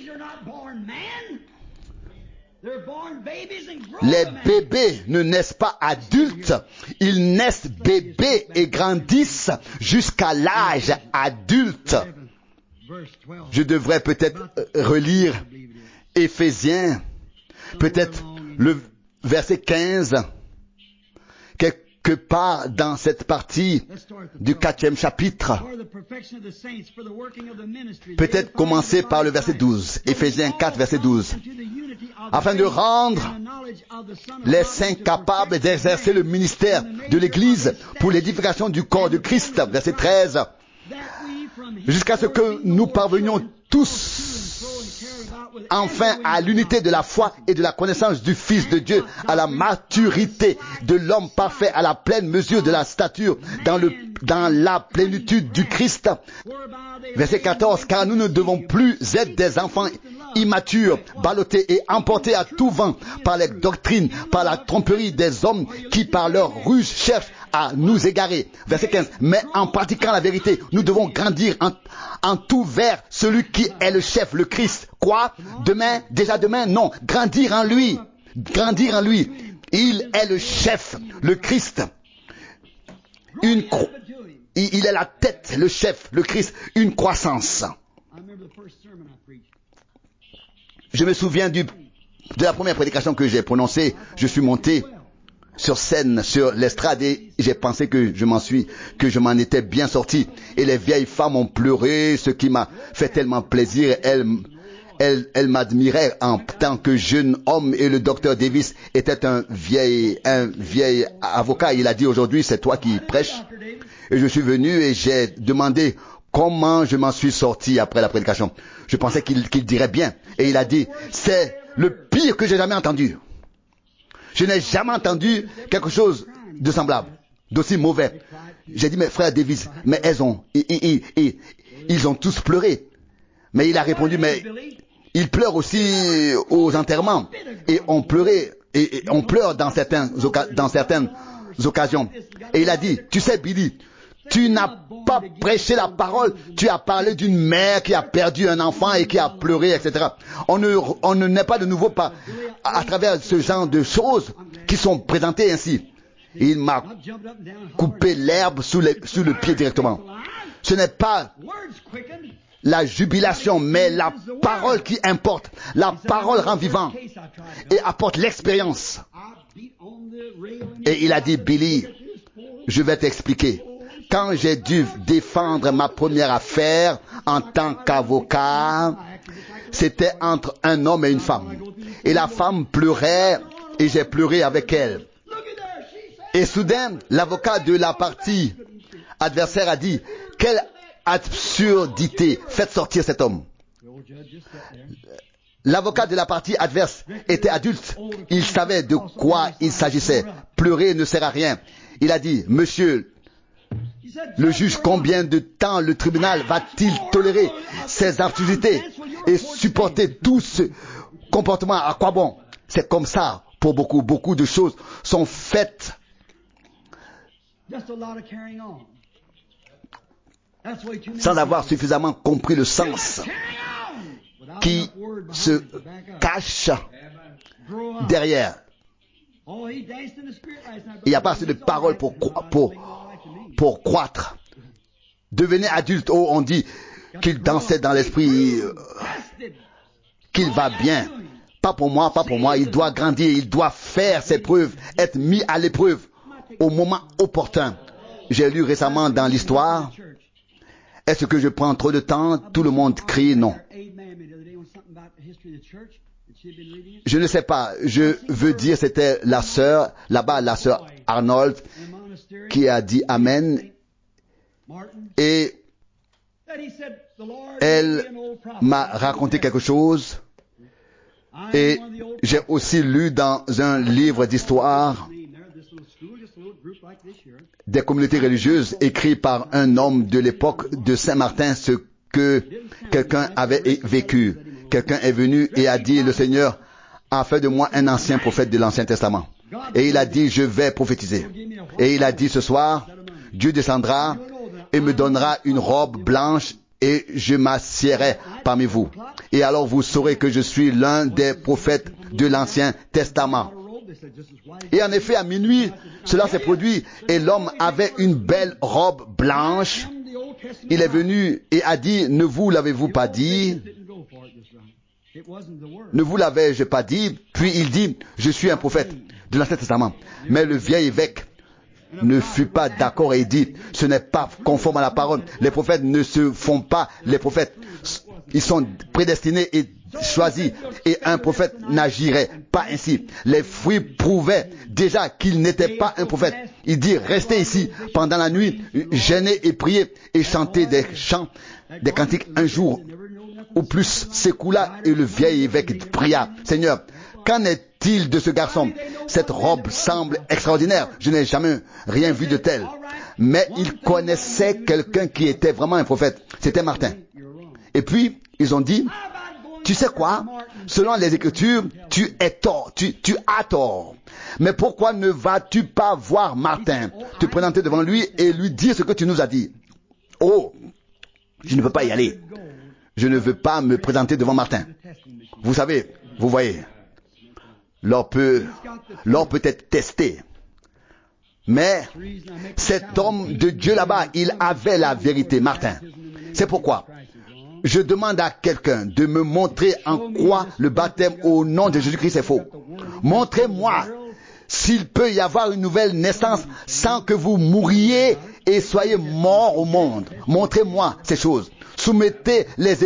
Les bébés ne naissent pas adultes, ils naissent bébés et grandissent jusqu'à l'âge adulte. Je devrais peut-être relire Éphésiens, peut-être le verset 15, quelque part dans cette partie du 4e chapitre. Peut-être commencer par le verset 12, Éphésiens 4, verset 12. Afin de rendre les saints capables d'exercer le ministère de l'Église pour l'édification du corps de Christ, verset 13, jusqu'à ce que nous parvenions tous enfin à l'unité de la foi et de la connaissance du Fils de Dieu, à la maturité de l'homme parfait, à la pleine mesure de la stature, dans la plénitude du Christ. Verset 14, car nous ne devons plus être des enfants immatures, ballottés et emportés à tout vent par les doctrines, par la tromperie des hommes qui par leur ruse cherchent à nous égarer. Verset 15, mais en pratiquant la vérité, nous devons grandir en tout vers celui qui est le chef, le Christ. Quoi? Demain? Déjà demain? Non. Grandir en lui. Grandir en lui. Il est le chef, le Christ. Il est la tête, le chef, le Christ. Une croissance. Je me souviens de la première prédication que j'ai prononcée. Je suis monté sur scène, sur l'estrade, et j'ai pensé que je m'en étais bien sorti. Et les vieilles femmes ont pleuré, ce qui m'a fait tellement plaisir. Elles m'admiraient en tant que jeune homme, et le docteur Davis était un vieil avocat. Il a dit, aujourd'hui, c'est toi qui prêches. Et je suis venu et j'ai demandé comment je m'en suis sorti après la prédication. Je pensais qu'il dirait bien. Et il a dit, c'est le pire que j'ai jamais entendu. Je n'ai jamais entendu quelque chose de semblable, d'aussi mauvais. J'ai dit, mes frères Davis, mais ils ont tous pleuré. Mais il a répondu, mais ils pleurent aussi aux enterrements. Et on pleurait, et on pleure dans certaines occasions. Et il a dit, tu sais Billy, tu n'as pas prêché la parole, tu as parlé d'une mère qui a perdu un enfant et qui a pleuré, etc. On ne naît pas de nouveau à travers ce genre de choses qui sont présentées ainsi. Il m'a coupé l'herbe sous le pied directement. Ce n'est pas la jubilation, mais la parole qui importe. La parole rend vivant et apporte l'expérience. Et il a dit, Billy, je vais t'expliquer. Quand j'ai dû défendre ma première affaire en tant qu'avocat, c'était entre un homme et une femme. Et la femme pleurait et j'ai pleuré avec elle. Et soudain, l'avocat de la partie adversaire a dit, quelle absurdité, faites sortir cet homme. L'avocat de la partie adverse était adulte. Il savait de quoi il s'agissait. Pleurer ne sert à rien. Il a dit, monsieur le juge, combien de temps le tribunal va-t-il tolérer ces absurdités et supporter tout ce comportement? À quoi bon? C'est comme ça pour beaucoup. Beaucoup de choses sont faites sans avoir suffisamment compris le sens qui se cache derrière. Il n'y a pas assez de paroles pour croître. devenait adulte. Oh, on dit qu'il dansait dans l'esprit, qu'il va bien. Pas pour moi, pas pour moi. Il doit grandir, il doit faire ses preuves, être mis à l'épreuve au moment opportun. J'ai lu récemment dans l'histoire. Est-ce que je prends trop de temps? Tout le monde crie non. Je ne sais pas. Je veux dire, c'était la sœur, là-bas, la sœur Arnold, qui a dit Amen. Et elle m'a raconté quelque chose. Et j'ai aussi lu dans un livre d'histoire des communautés religieuses écrit par un homme de l'époque de Saint-Martin ce que quelqu'un avait vécu. Quelqu'un est venu et a dit, le Seigneur a fait de moi un ancien prophète de l'Ancien Testament. Et il a dit, je vais prophétiser. Et il a dit, ce soir, Dieu descendra et me donnera une robe blanche et je m'assiérai parmi vous. Et alors vous saurez que je suis l'un des prophètes de l'Ancien Testament. Et en effet, à minuit, cela s'est produit et l'homme avait une belle robe blanche. Il est venu et a dit, ne vous l'avez-vous pas dit? Ne vous l'avais-je pas dit? Puis il dit, je suis un prophète de l'Ancien Testament. Mais le vieil évêque ne fut pas d'accord et il dit, ce n'est pas conforme à la parole. Les prophètes ne se font pas les prophètes. Ils sont prédestinés et choisis. Et un prophète n'agirait pas ainsi. Les fruits prouvaient déjà qu'il n'était pas un prophète. Il dit, restez ici pendant la nuit, gênez et priez et chantez des chants, des cantiques. Un jour ou plus s'écoula et le vieil évêque pria, Seigneur, qu'en est-il de ce garçon? Cette robe semble extraordinaire. Je n'ai jamais rien vu de tel. Mais il connaissait quelqu'un qui était vraiment un prophète. C'était Martin. Et puis, ils ont dit, tu sais quoi? Selon les Écritures, tu as tort. Mais pourquoi ne vas-tu pas voir Martin, te présenter devant lui et lui dire ce que tu nous as dit? Oh, je ne peux pas y aller. Je ne veux pas me présenter devant Martin. Vous savez, vous voyez, l'or peut être testé. Mais cet homme de Dieu là-bas, il avait la vérité, Martin. C'est pourquoi je demande à quelqu'un de me montrer en quoi le baptême au nom de Jésus-Christ est faux. Montrez-moi s'il peut y avoir une nouvelle naissance sans que vous mouriez et soyez morts au monde. Montrez-moi ces choses. Soumettez-les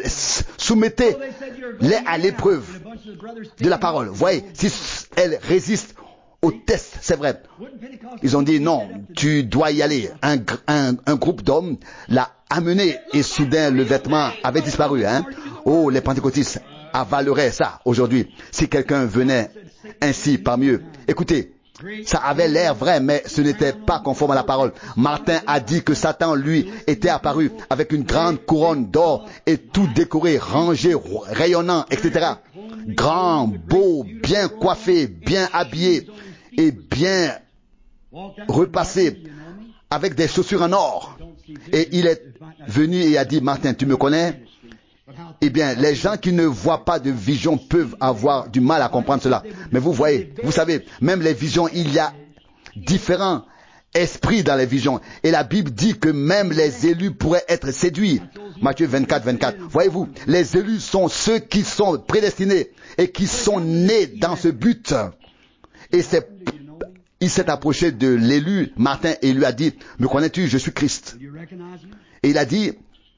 à l'épreuve de la parole. Voyez, si elle résiste au test, c'est vrai. Ils ont dit non, tu dois y aller. Un groupe d'hommes l'a amené et soudain le vêtement avait disparu. Oh, les pentecôtistes avaleraient ça aujourd'hui. Si quelqu'un venait ainsi parmi eux. Écoutez, ça avait l'air vrai, mais ce n'était pas conforme à la parole. Martin a dit que Satan, lui, était apparu avec une grande couronne d'or et tout décoré, rangé, rayonnant, etc. Grand, beau, bien coiffé, bien habillé et bien repassé avec des chaussures en or. Et il est venu et a dit, Martin, tu me connais? Eh bien, les gens qui ne voient pas de vision peuvent avoir du mal à comprendre cela. Mais vous voyez, vous savez, même les visions, il y a différents esprits dans les visions. Et la Bible dit que même les élus pourraient être séduits. Matthieu 24, 24. Voyez-vous, les élus sont ceux qui sont prédestinés et qui sont nés dans ce but. Et il s'est approché de l'élu, Martin, et lui a dit, me connais-tu, je suis Christ. Et il a dit,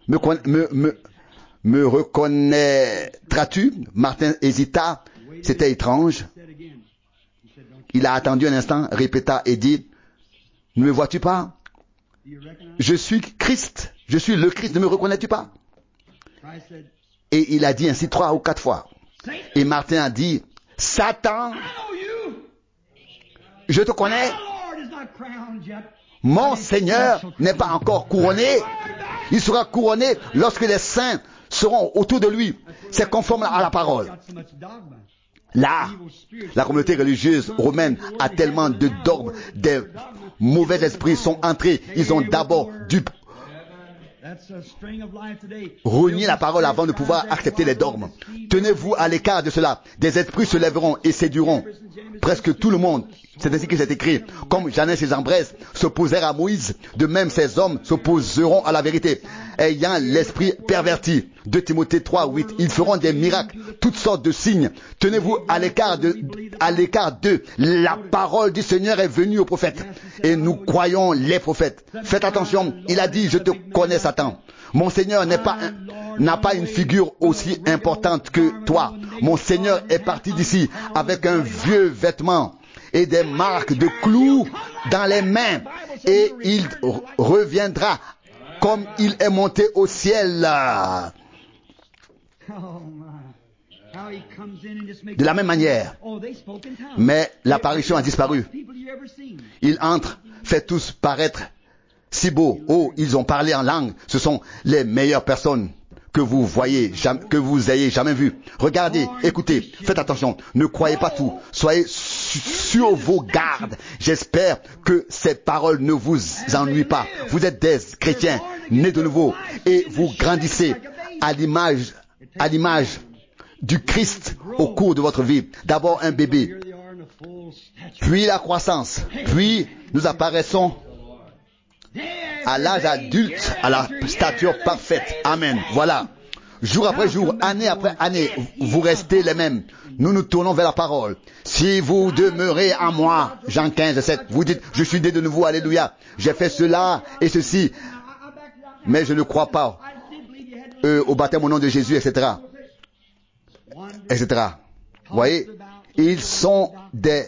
me reconnaîtras-tu? Martin hésita, c'était étrange. Il a attendu un instant, répéta et dit, ne me vois-tu pas? Je suis Christ, je suis le Christ, ne me reconnais-tu pas? Et il a dit ainsi 3 ou 4 fois. Et Martin a dit, Satan, je te connais. Mon Seigneur n'est pas encore couronné. Il sera couronné lorsque les saints seront autour de lui. C'est conforme à la parole. Là, la communauté religieuse romaine a tellement de dogmes, des mauvais esprits sont entrés. Ils ont d'abord dû renier la parole avant de pouvoir accepter les dogmes. Tenez-vous à l'écart de cela. Des esprits se lèveront et séduiront presque tout le monde. C'est ainsi que c'est écrit. Comme Jannes et Jambres s'opposèrent à Moïse, de même ces hommes s'opposeront à la vérité, ayant l'esprit perverti. 2 Timothée 3, 8. Ils feront des miracles, toutes sortes de signes. Tenez-vous à l'écart d'eux. La parole du Seigneur est venue aux prophètes. Et nous croyons les prophètes. Faites attention. Il a dit, je te connais, Satan. Mon Seigneur n'a pas une figure aussi importante que toi. Mon Seigneur est parti d'ici avec un vieux vêtement et des marques de clous dans les mains. Et il reviendra comme il est monté au ciel. De la même manière. Mais l'apparition a disparu. Il entre, fait tous paraître si beaux. Oh, ils ont parlé en langue. Ce sont les meilleures personnes que vous voyez, que vous ayez jamais vues. Regardez, écoutez, faites attention. Ne croyez pas tout. Soyez sur vos gardes. J'espère que ces paroles ne vous ennuient pas. Vous êtes des chrétiens nés de nouveau et vous grandissez à l'image du Christ au cours de votre vie. D'abord un bébé, puis la croissance, puis nous apparaissons à l'âge adulte, à la stature parfaite. Amen. Voilà. Jour après jour, année après année, vous restez les mêmes. Nous nous tournons vers la parole. Si vous demeurez en moi, Jean 15, 7, vous dites, je suis né de nouveau, alléluia. J'ai fait cela et ceci, mais je ne crois pas au baptême au nom de Jésus, etc. etc. Vous voyez, ils sont des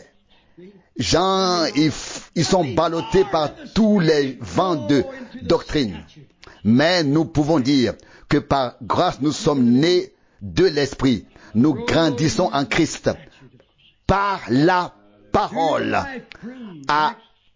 gens, ils sont ballottés par tous les vents de doctrine. Mais nous pouvons dire que par grâce nous sommes nés de l'Esprit. Nous grandissons en Christ par la parole à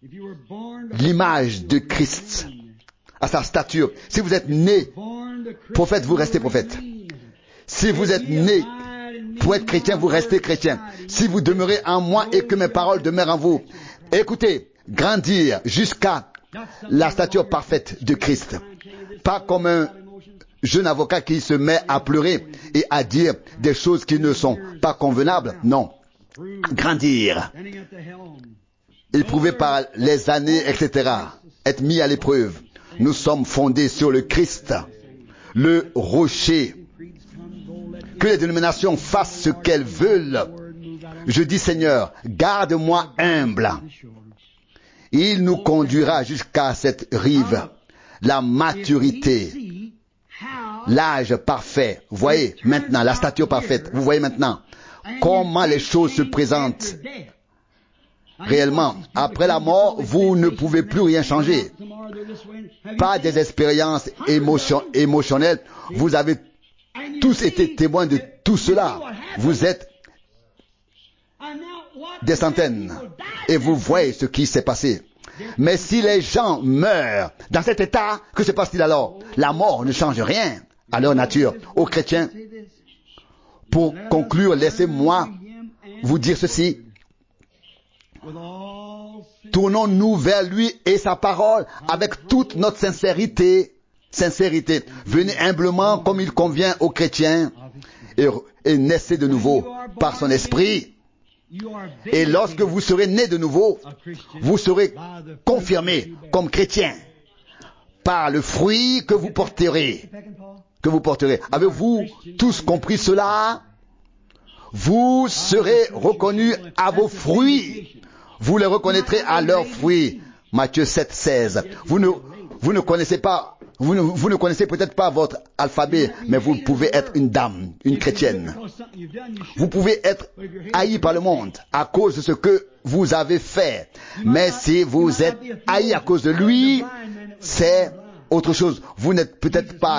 l'image de Christ, à sa stature. Si vous êtes né prophète, vous restez prophète. Si vous êtes né pour être chrétien, vous restez chrétien. Si vous demeurez en moi et que mes paroles demeurent en vous, écoutez, grandir jusqu'à la stature parfaite de Christ. Pas comme un jeune avocat qui se met à pleurer et à dire des choses qui ne sont pas convenables. Non. Grandir. Éprouvé par les années, etc. Être mis à l'épreuve. Nous sommes fondés sur le Christ, le rocher. Que les dénominations fassent ce qu'elles veulent. Je dis, Seigneur, garde-moi humble. Il nous conduira jusqu'à cette rive. La maturité, l'âge parfait. Vous voyez maintenant la stature parfaite. Vous voyez maintenant comment les choses se présentent réellement. Après la mort, vous ne pouvez plus rien changer. Pas des expériences émotionnelles. Vous avez tous été témoins de tout cela. Vous êtes des centaines et vous voyez ce qui s'est passé. Mais si les gens meurent dans cet état, que se passe-t-il alors? La mort ne change rien à leur nature. Aux chrétiens, pour conclure, laissez-moi vous dire ceci. Tournons-nous vers lui et sa parole avec toute notre sincérité. Venez humblement comme il convient aux chrétiens et naissez de nouveau par son esprit. Et lorsque vous serez nés de nouveau, vous serez confirmés comme chrétiens par le fruit que vous porterez. Avez-vous tous compris cela? Vous serez reconnus à vos fruits. Vous les reconnaîtrez à leurs fruits. Matthieu 7, 16. Vous ne connaissez pas, vous ne connaissez peut-être pas votre alphabet, mais vous pouvez être une dame, une chrétienne. Vous pouvez être haï par le monde à cause de ce que vous avez fait. Mais si vous êtes haï à cause de lui, c'est autre chose. Vous n'êtes peut-être pas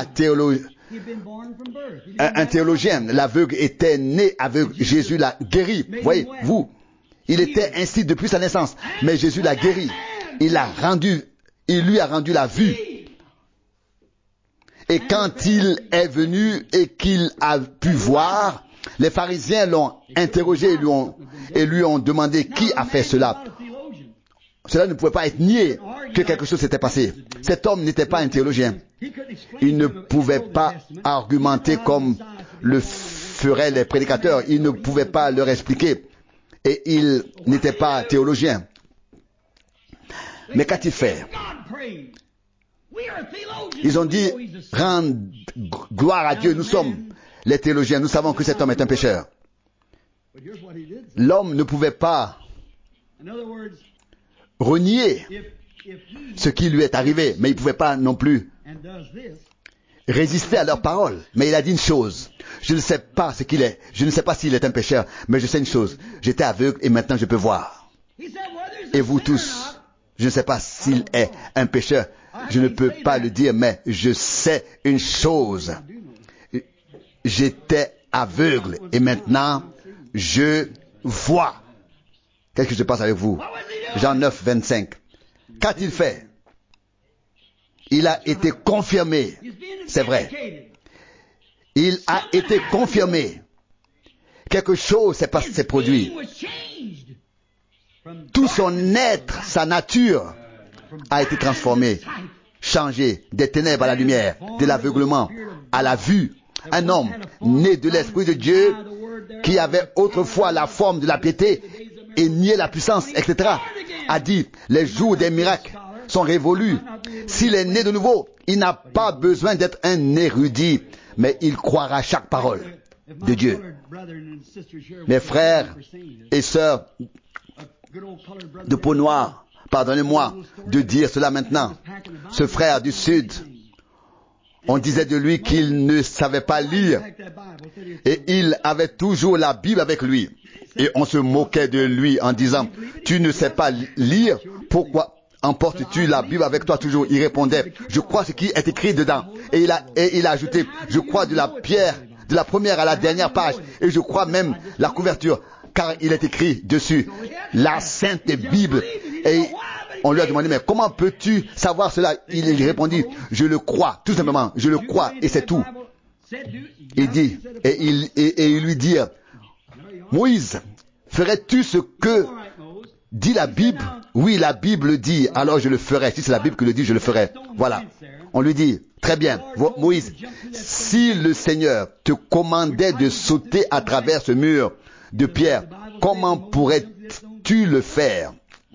un théologien. L'aveugle était né aveugle. Jésus l'a guéri. Voyez, il était ainsi depuis sa naissance. Mais Jésus l'a guéri. Il lui a rendu la vue. Et quand il est venu et qu'il a pu voir, les pharisiens l'ont interrogé et lui ont demandé qui a fait cela. cela ne pouvait pas être nié que quelque chose s'était passé. Cet homme n'était pas un théologien. Il ne pouvait pas argumenter comme le feraient les prédicateurs. Il ne pouvait pas leur expliquer. Et il n'était pas théologien. Mais qu'a-t-il fait? Ils ont dit, rendre gloire à Dieu, nous sommes les théologiens, nous savons que cet homme est un pécheur. L'homme ne pouvait pas renier ce qui lui est arrivé, mais il ne pouvait pas non plus résister à leurs paroles. Mais il a dit une chose, je ne sais pas ce qu'il est, je ne sais pas s'il est un pécheur, mais je sais une chose, j'étais aveugle et maintenant je peux voir. Et vous tous, je ne sais pas s'il est un pécheur, je ne peux pas le dire, mais je sais une chose, j'étais aveugle et maintenant je vois. Qu'est-ce qui se passe avec vous? Jean 9, 25. Qu'a-t-il fait? Il a été confirmé. C'est vrai. Il a été confirmé. Quelque chose s'est produit. Tout son être, sa nature a été transformé, changé des ténèbres à la lumière, de l'aveuglement à la vue. Un homme né de l'Esprit de Dieu qui avait autrefois la forme de la piété et niait la puissance, etc., a dit, les jours des miracles sont révolus. S'il est né de nouveau, il n'a pas besoin d'être un érudit, mais il croira chaque parole de Dieu. Mes frères et sœurs de peau noire, pardonnez-moi de dire cela maintenant, ce frère du Sud, on disait de lui qu'il ne savait pas lire et il avait toujours la Bible avec lui. Et on se moquait de lui en disant, tu ne sais pas lire, pourquoi emportes-tu la Bible avec toi toujours? Il répondait, je crois ce qui est écrit dedans. Et il a ajouté, je crois de la première à la dernière page, et je crois même la couverture, car il est écrit dessus, la Sainte Bible. Et on lui a demandé, mais comment peux-tu savoir cela? Il répondit, je le crois, tout simplement, je le crois, et c'est tout. Il dit, et il lui dit, Moïse, ferais-tu ce que dit la Bible? Oui, la Bible dit, alors je le ferai. Si c'est la Bible qui le dit, je le ferai. Voilà. On lui dit, très bien, Moïse, si le Seigneur te commandait de sauter à travers ce mur de pierre, comment pourrais-tu le faire?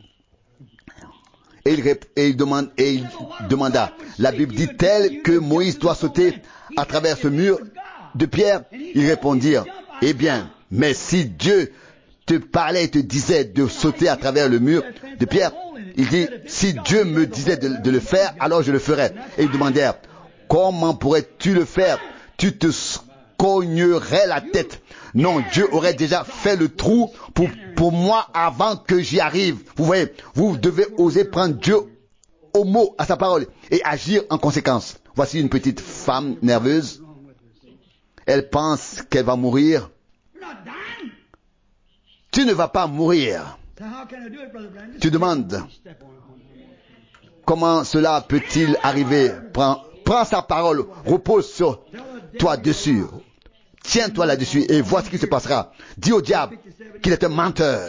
Et il demanda, la Bible dit-elle que Moïse doit sauter à travers ce mur de pierre? Ils répondirent, eh bien, mais si Dieu te parlait et te disait de sauter à travers le mur de pierre, il dit, si Dieu me disait de le faire, alors je le ferais. Et ils demandèrent, comment pourrais-tu le faire? Tu te cognerais la tête. Non, Dieu aurait déjà fait le trou pour moi avant que j'y arrive. Vous voyez, vous devez oser prendre Dieu au mot, à sa parole, et agir en conséquence. Voici une petite femme nerveuse. Elle pense qu'elle va mourir. Tu ne vas pas mourir. Tu demandes, comment cela peut-il arriver? Prends sa parole, repose sur toi dessus. Tiens-toi là-dessus et vois ce qui se passera. Dis au diable qu'il est un menteur.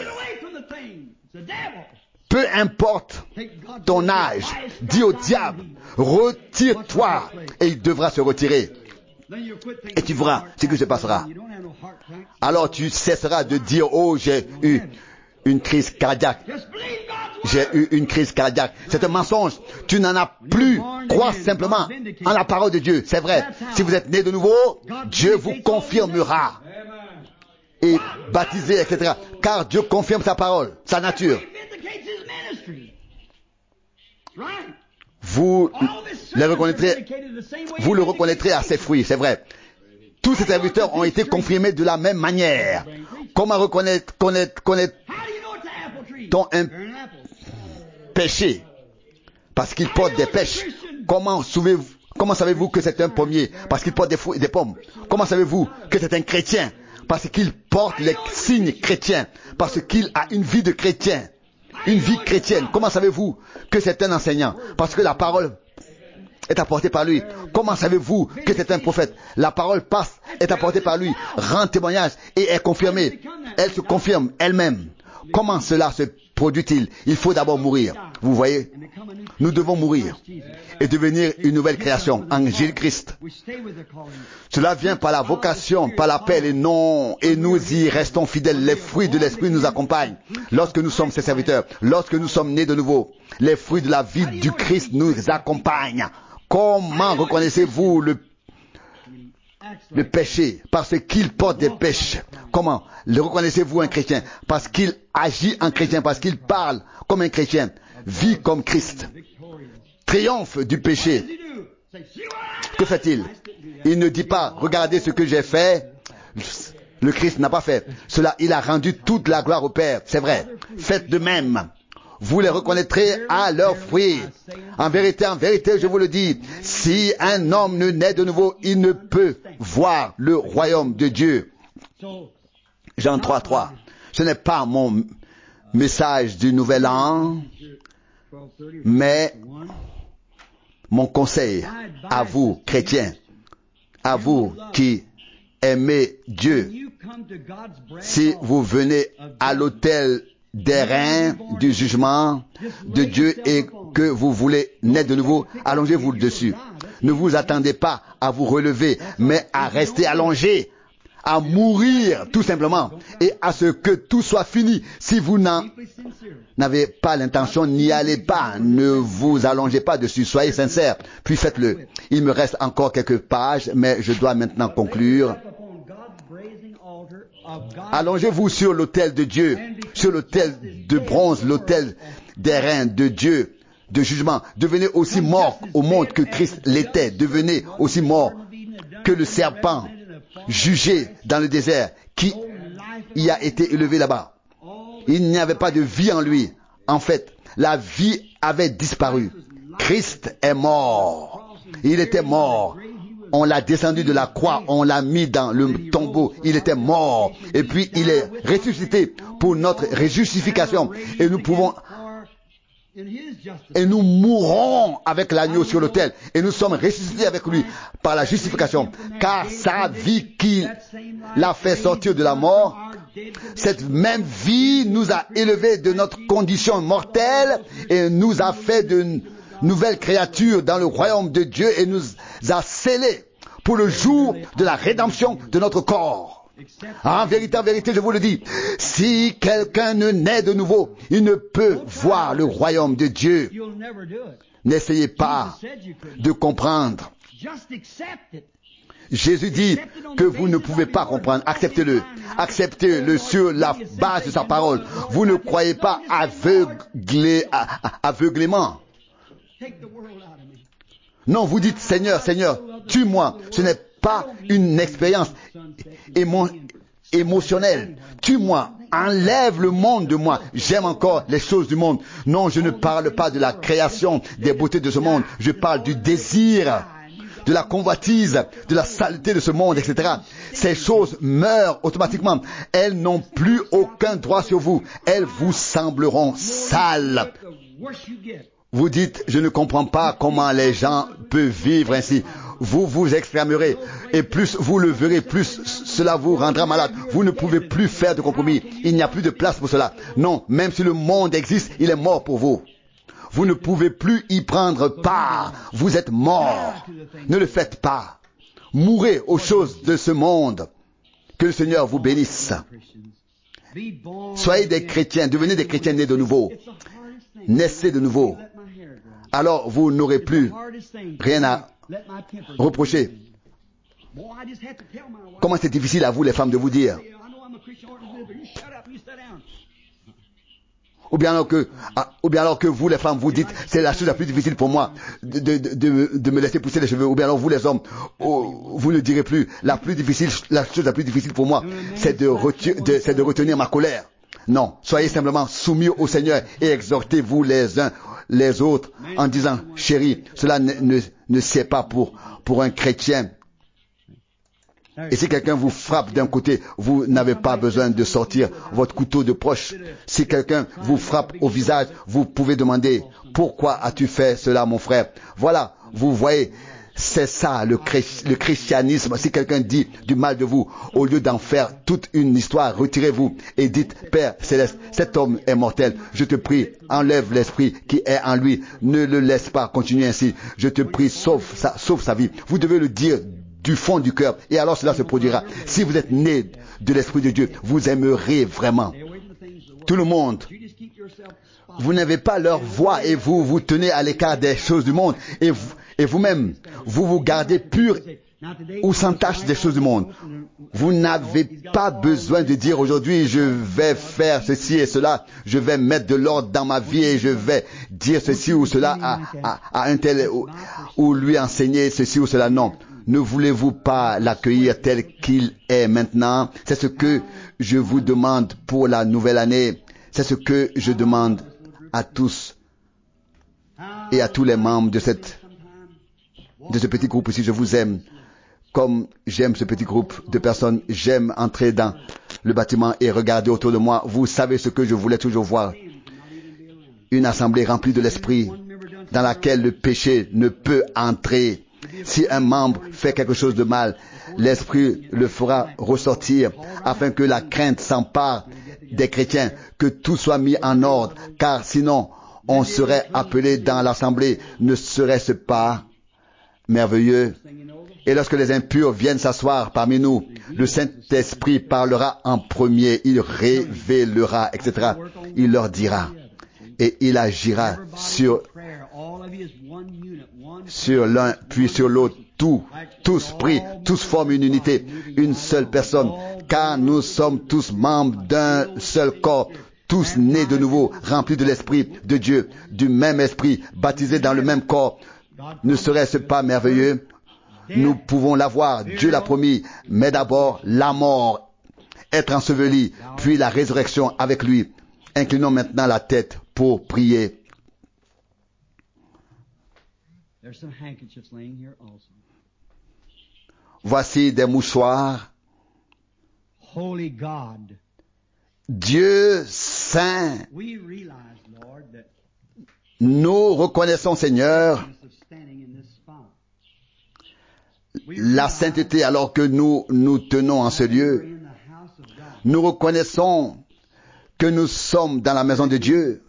Peu importe ton âge, dis au diable, retire-toi et il devra se retirer. Et tu verras ce qui se passera. Alors tu cesseras de dire, oh, j'ai eu une crise cardiaque. J'ai eu une crise cardiaque. C'est un mensonge. Tu n'en as plus. Crois simplement en la parole de Dieu. C'est vrai. Si vous êtes né de nouveau, Dieu vous confirmera. Et baptisé, etc. Car Dieu confirme sa parole, sa nature. Vous le reconnaîtrez à ses fruits, c'est vrai. Tous ces serviteurs ont été confirmés de la même manière. Comment connaît-on un péché? Parce qu'il porte des pêches. Comment savez-vous que c'est un pommier? Parce qu'il porte des fruits et des pommes. Comment savez-vous que c'est un chrétien? Parce qu'il porte les signes chrétiens. Parce qu'il a une vie de chrétien. Une vie chrétienne. Comment savez-vous que c'est un enseignant? Parce que la parole est apportée par lui. Comment savez-vous que c'est un prophète? La parole est apportée par lui, rend témoignage et est confirmée. Elle se confirme elle-même. Comment cela se produit-il? Il faut d'abord mourir. Vous voyez, nous devons mourir et devenir une nouvelle création en Jésus-Christ. Cela vient par la vocation, par l'appel et non, et nous y restons fidèles. Les fruits de l'Esprit nous accompagnent lorsque nous sommes ses serviteurs, lorsque nous sommes nés de nouveau. Les fruits de la vie du Christ nous accompagnent. Comment reconnaissez-vous le péché? Parce qu'il porte des péchés. Comment le reconnaissez-vous un chrétien? Parce qu'il agit en chrétien, parce qu'il parle comme un chrétien, vit comme Christ, triomphe du péché. Que fait-il? Il ne dit pas, regardez ce que j'ai fait. Le Christ n'a pas fait cela. Il a rendu toute la gloire au Père. C'est vrai. Faites de même. Vous les reconnaîtrez à leurs fruits. En vérité, je vous le dis, si un homme ne naît de nouveau, il ne peut voir le royaume de Dieu. Jean 3:3. Ce n'est pas mon message du nouvel an, mais mon conseil à vous, chrétiens, à vous qui aimez Dieu. Si vous venez à l'autel des reins du jugement de Dieu et que vous voulez naître de nouveau, allongez-vous dessus. Ne vous attendez pas à vous relever, mais à rester allongé, à mourir tout simplement et à ce que tout soit fini. Si vous n'avez pas l'intention, n'y allez pas, ne vous allongez pas dessus, soyez sincères, puis faites-le. Il me reste encore quelques pages, mais je dois maintenant conclure. Allongez-vous sur l'autel de Dieu, sur l'autel de bronze, l'autel des reins de Dieu, de jugement. Devenez aussi mort au monde que Christ l'était. Devenez aussi mort que le serpent jugé dans le désert, qui y a été élevé là-bas. Il n'y avait pas de vie en lui. En fait, la vie avait disparu. Christ est mort. Il était mort. On l'a descendu de la croix, on l'a mis dans le tombeau, il était mort. Et puis il est ressuscité pour notre réjustification. Et nous mourrons avec l'agneau sur l'autel. Et nous sommes ressuscités avec lui par la justification. Car sa vie qui l'a fait sortir de la mort, cette même vie nous a élevés de notre condition mortelle et nous a fait de nouvelle créature dans le royaume de Dieu et nous a scellés pour le jour de la rédemption de notre corps. En vérité, je vous le dis, si quelqu'un ne naît de nouveau, il ne peut voir le royaume de Dieu. N'essayez pas de comprendre. Jésus dit que vous ne pouvez pas comprendre. Acceptez-le. Acceptez-le sur la base de sa parole. Vous ne croyez pas aveuglément. Non, vous dites Seigneur, Seigneur, tue-moi. Ce n'est pas une expérience émotionnelle. Tue-moi. Enlève le monde de moi. J'aime encore les choses du monde. Non, je ne parle pas de la création des beautés de ce monde. Je parle du désir, de la convoitise, de la saleté de ce monde, etc. Ces choses meurent automatiquement. Elles n'ont plus aucun droit sur vous. Elles vous sembleront sales. Vous dites, je ne comprends pas comment les gens peuvent vivre ainsi. Vous vous exclamerez, et plus vous le verrez, plus cela vous rendra malade. Vous ne pouvez plus faire de compromis. Il n'y a plus de place pour cela. Non, même si le monde existe, il est mort pour vous. Vous ne pouvez plus y prendre part. Vous êtes mort. Ne le faites pas. Mourrez aux choses de ce monde. Que le Seigneur vous bénisse. Soyez des chrétiens, devenez des chrétiens nés de nouveau. Naissez de nouveau. Alors vous n'aurez plus rien à reprocher. Comment c'est difficile à vous les femmes de vous dire. Ou bien alors que vous les femmes vous dites c'est la chose la plus difficile pour moi de me laisser pousser les cheveux. Ou bien alors vous les hommes vous ne direz plus la chose la plus difficile pour moi c'est de retenir ma colère. Non, soyez simplement soumis au Seigneur et exhortez-vous les uns les autres en disant chérie, cela ne c'est pas pour un chrétien. Et si quelqu'un vous frappe d'un côté, vous n'avez pas besoin de sortir votre couteau de poche. Si quelqu'un vous frappe au visage, vous pouvez demander pourquoi as-tu fait cela mon frère? Voilà, vous voyez, C'est ça le christianisme. Si quelqu'un dit du mal de vous, au lieu d'en faire toute une histoire, retirez-vous et dites, Père céleste, cet homme est mortel. Je te prie, enlève l'esprit qui est en lui. Ne le laisse pas continuer ainsi. Je te prie, sauve sa vie. Vous devez le dire du fond du cœur. Et alors cela se produira. Si vous êtes né de l'Esprit de Dieu, vous aimerez vraiment tout le monde. Vous n'avez pas leur voix et vous vous tenez à l'écart des choses du monde. Et vous-même, vous vous gardez pur ou sans tache des choses du monde. Vous n'avez pas besoin de dire aujourd'hui, je vais faire ceci et cela, je vais mettre de l'ordre dans ma vie et je vais dire ceci ou cela à un tel ou lui enseigner ceci ou cela. Non. Ne voulez-vous pas l'accueillir tel qu'il est maintenant? C'est ce que je vous demande pour la nouvelle année. C'est ce que je demande à tous et à tous les membres de ce petit groupe ici. Je vous aime comme j'aime ce petit groupe de personnes. J'aime entrer dans le bâtiment et regarder autour de moi. Vous savez ce que je voulais toujours voir. Une assemblée remplie de l'esprit dans laquelle le péché ne peut entrer. Si un membre fait quelque chose de mal, l'esprit le fera ressortir afin que la crainte s'empare des chrétiens, que tout soit mis en ordre, car sinon on serait appelé dans l'assemblée. Ne serait-ce pas merveilleux? Et lorsque les impurs viennent s'asseoir parmi nous, le Saint-Esprit parlera en premier, il révélera, etc. Il leur dira et il agira sur l'un puis sur l'autre. Tous prient, tous forment une unité, une seule personne, car nous sommes tous membres d'un seul corps, tous nés de nouveau, remplis de l'Esprit de Dieu, du même Esprit, baptisés dans le même corps. Ne serait-ce pas merveilleux? Nous pouvons l'avoir, Dieu l'a promis, mais d'abord la mort, être enseveli, puis la résurrection avec lui. Inclinons maintenant la tête pour prier. Voici des mouchoirs. Dieu saint, nous reconnaissons, Seigneur, la sainteté alors que nous nous tenons en ce lieu. Nous reconnaissons que nous sommes dans la maison de Dieu.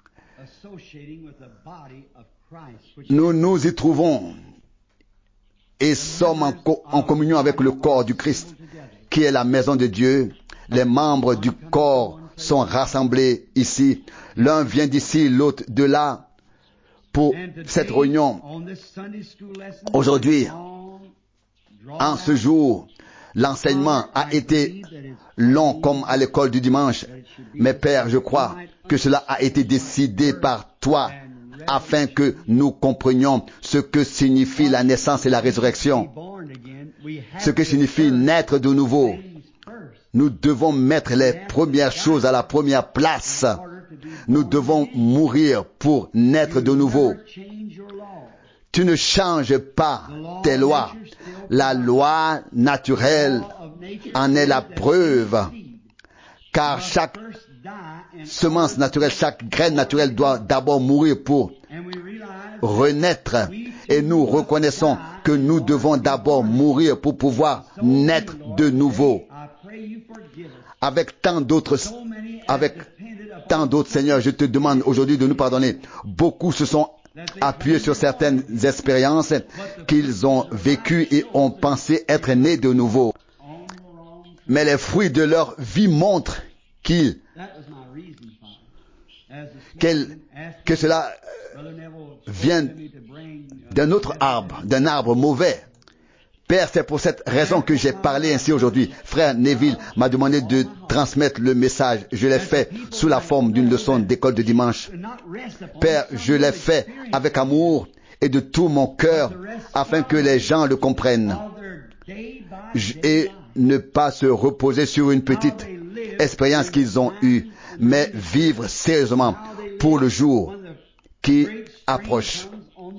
Nous nous y trouvons et sommes en communion avec le corps du Christ, qui est la maison de Dieu. Les membres du corps sont rassemblés ici. L'un vient d'ici, l'autre de là, pour cette réunion. Aujourd'hui, en ce jour, l'enseignement a été long comme à l'école du dimanche. Mais Père, je crois que cela a été décidé par toi afin que nous comprenions ce que signifie la naissance et la résurrection, ce que signifie naître de nouveau. Nous devons mettre les premières choses à la première place. Nous devons mourir pour naître de nouveau. Tu ne changes pas tes lois. La loi naturelle en est la preuve, car chaque semence naturelle, chaque graine naturelle doit d'abord mourir pour renaître. Et nous reconnaissons que nous devons d'abord mourir pour pouvoir naître de nouveau. Avec tant d'autres, Seigneur, je te demande aujourd'hui de nous pardonner. Beaucoup se sont appuyés sur certaines expériences qu'ils ont vécues et ont pensé être nés de nouveau. Mais les fruits de leur vie montrent que cela vient d'un autre arbre, d'un arbre mauvais. Père, c'est pour cette raison que j'ai parlé ainsi aujourd'hui. Frère Neville m'a demandé de transmettre le message. Je l'ai fait sous la forme d'une leçon d'école de dimanche. Père, je l'ai fait avec amour et de tout mon cœur afin que les gens le comprennent. Et ne pas se reposer sur une petite expérience qu'ils ont eue, mais vivre sérieusement pour le jour qui approche.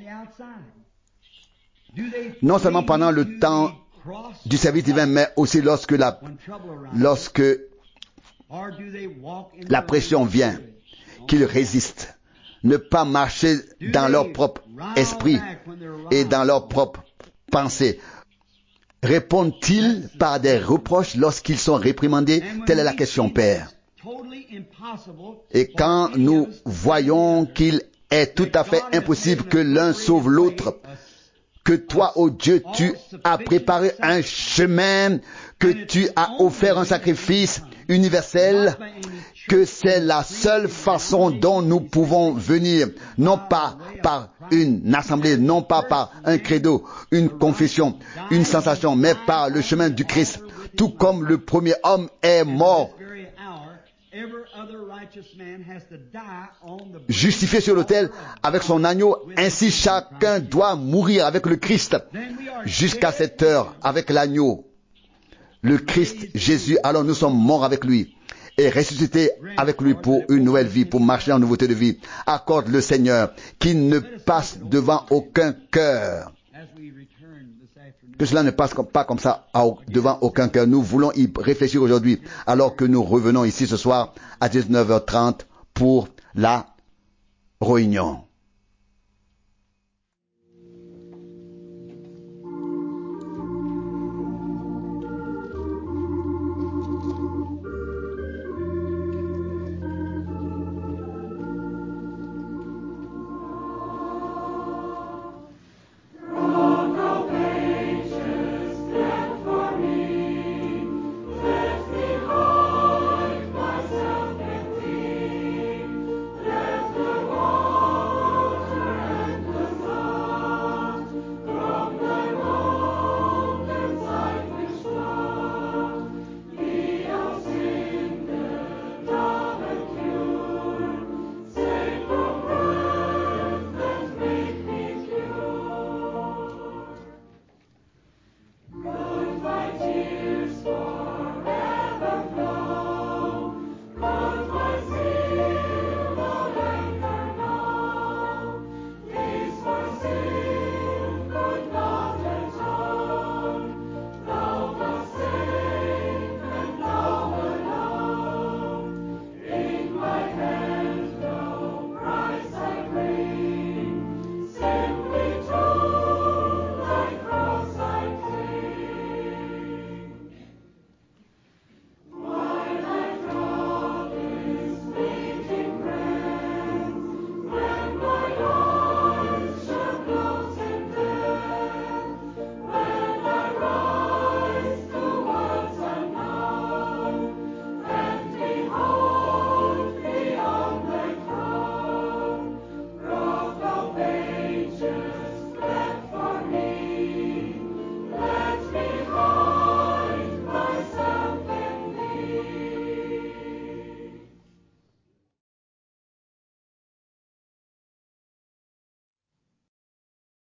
Non seulement pendant le temps du service divin, mais aussi lorsque la pression vient, qu'ils résistent. Ne pas marcher dans leur propre esprit et dans leur propre pensées? Répondent-ils par des reproches lorsqu'ils sont réprimandés? Telle est la question, Père. Et quand nous voyons qu'il est tout à fait impossible que l'un sauve l'autre, que toi, ô Dieu, tu as préparé un chemin, que tu as offert un sacrifice universel, que c'est la seule façon dont nous pouvons venir, non pas par une assemblée, non pas par un credo, une confession, une sensation, mais par le chemin du Christ. Tout comme le premier homme est mort, justifié sur l'autel avec son agneau, ainsi chacun doit mourir avec le Christ jusqu'à cette heure avec l'agneau, le Christ Jésus. Alors nous sommes morts avec lui et ressuscités avec lui pour une nouvelle vie, pour marcher en nouveauté de vie. Accorde le Seigneur qu'il ne passe devant aucun cœur, que cela ne passe pas comme ça devant aucun cœur. Nous voulons y réfléchir aujourd'hui, alors que nous revenons ici ce soir à 19h30 pour la réunion.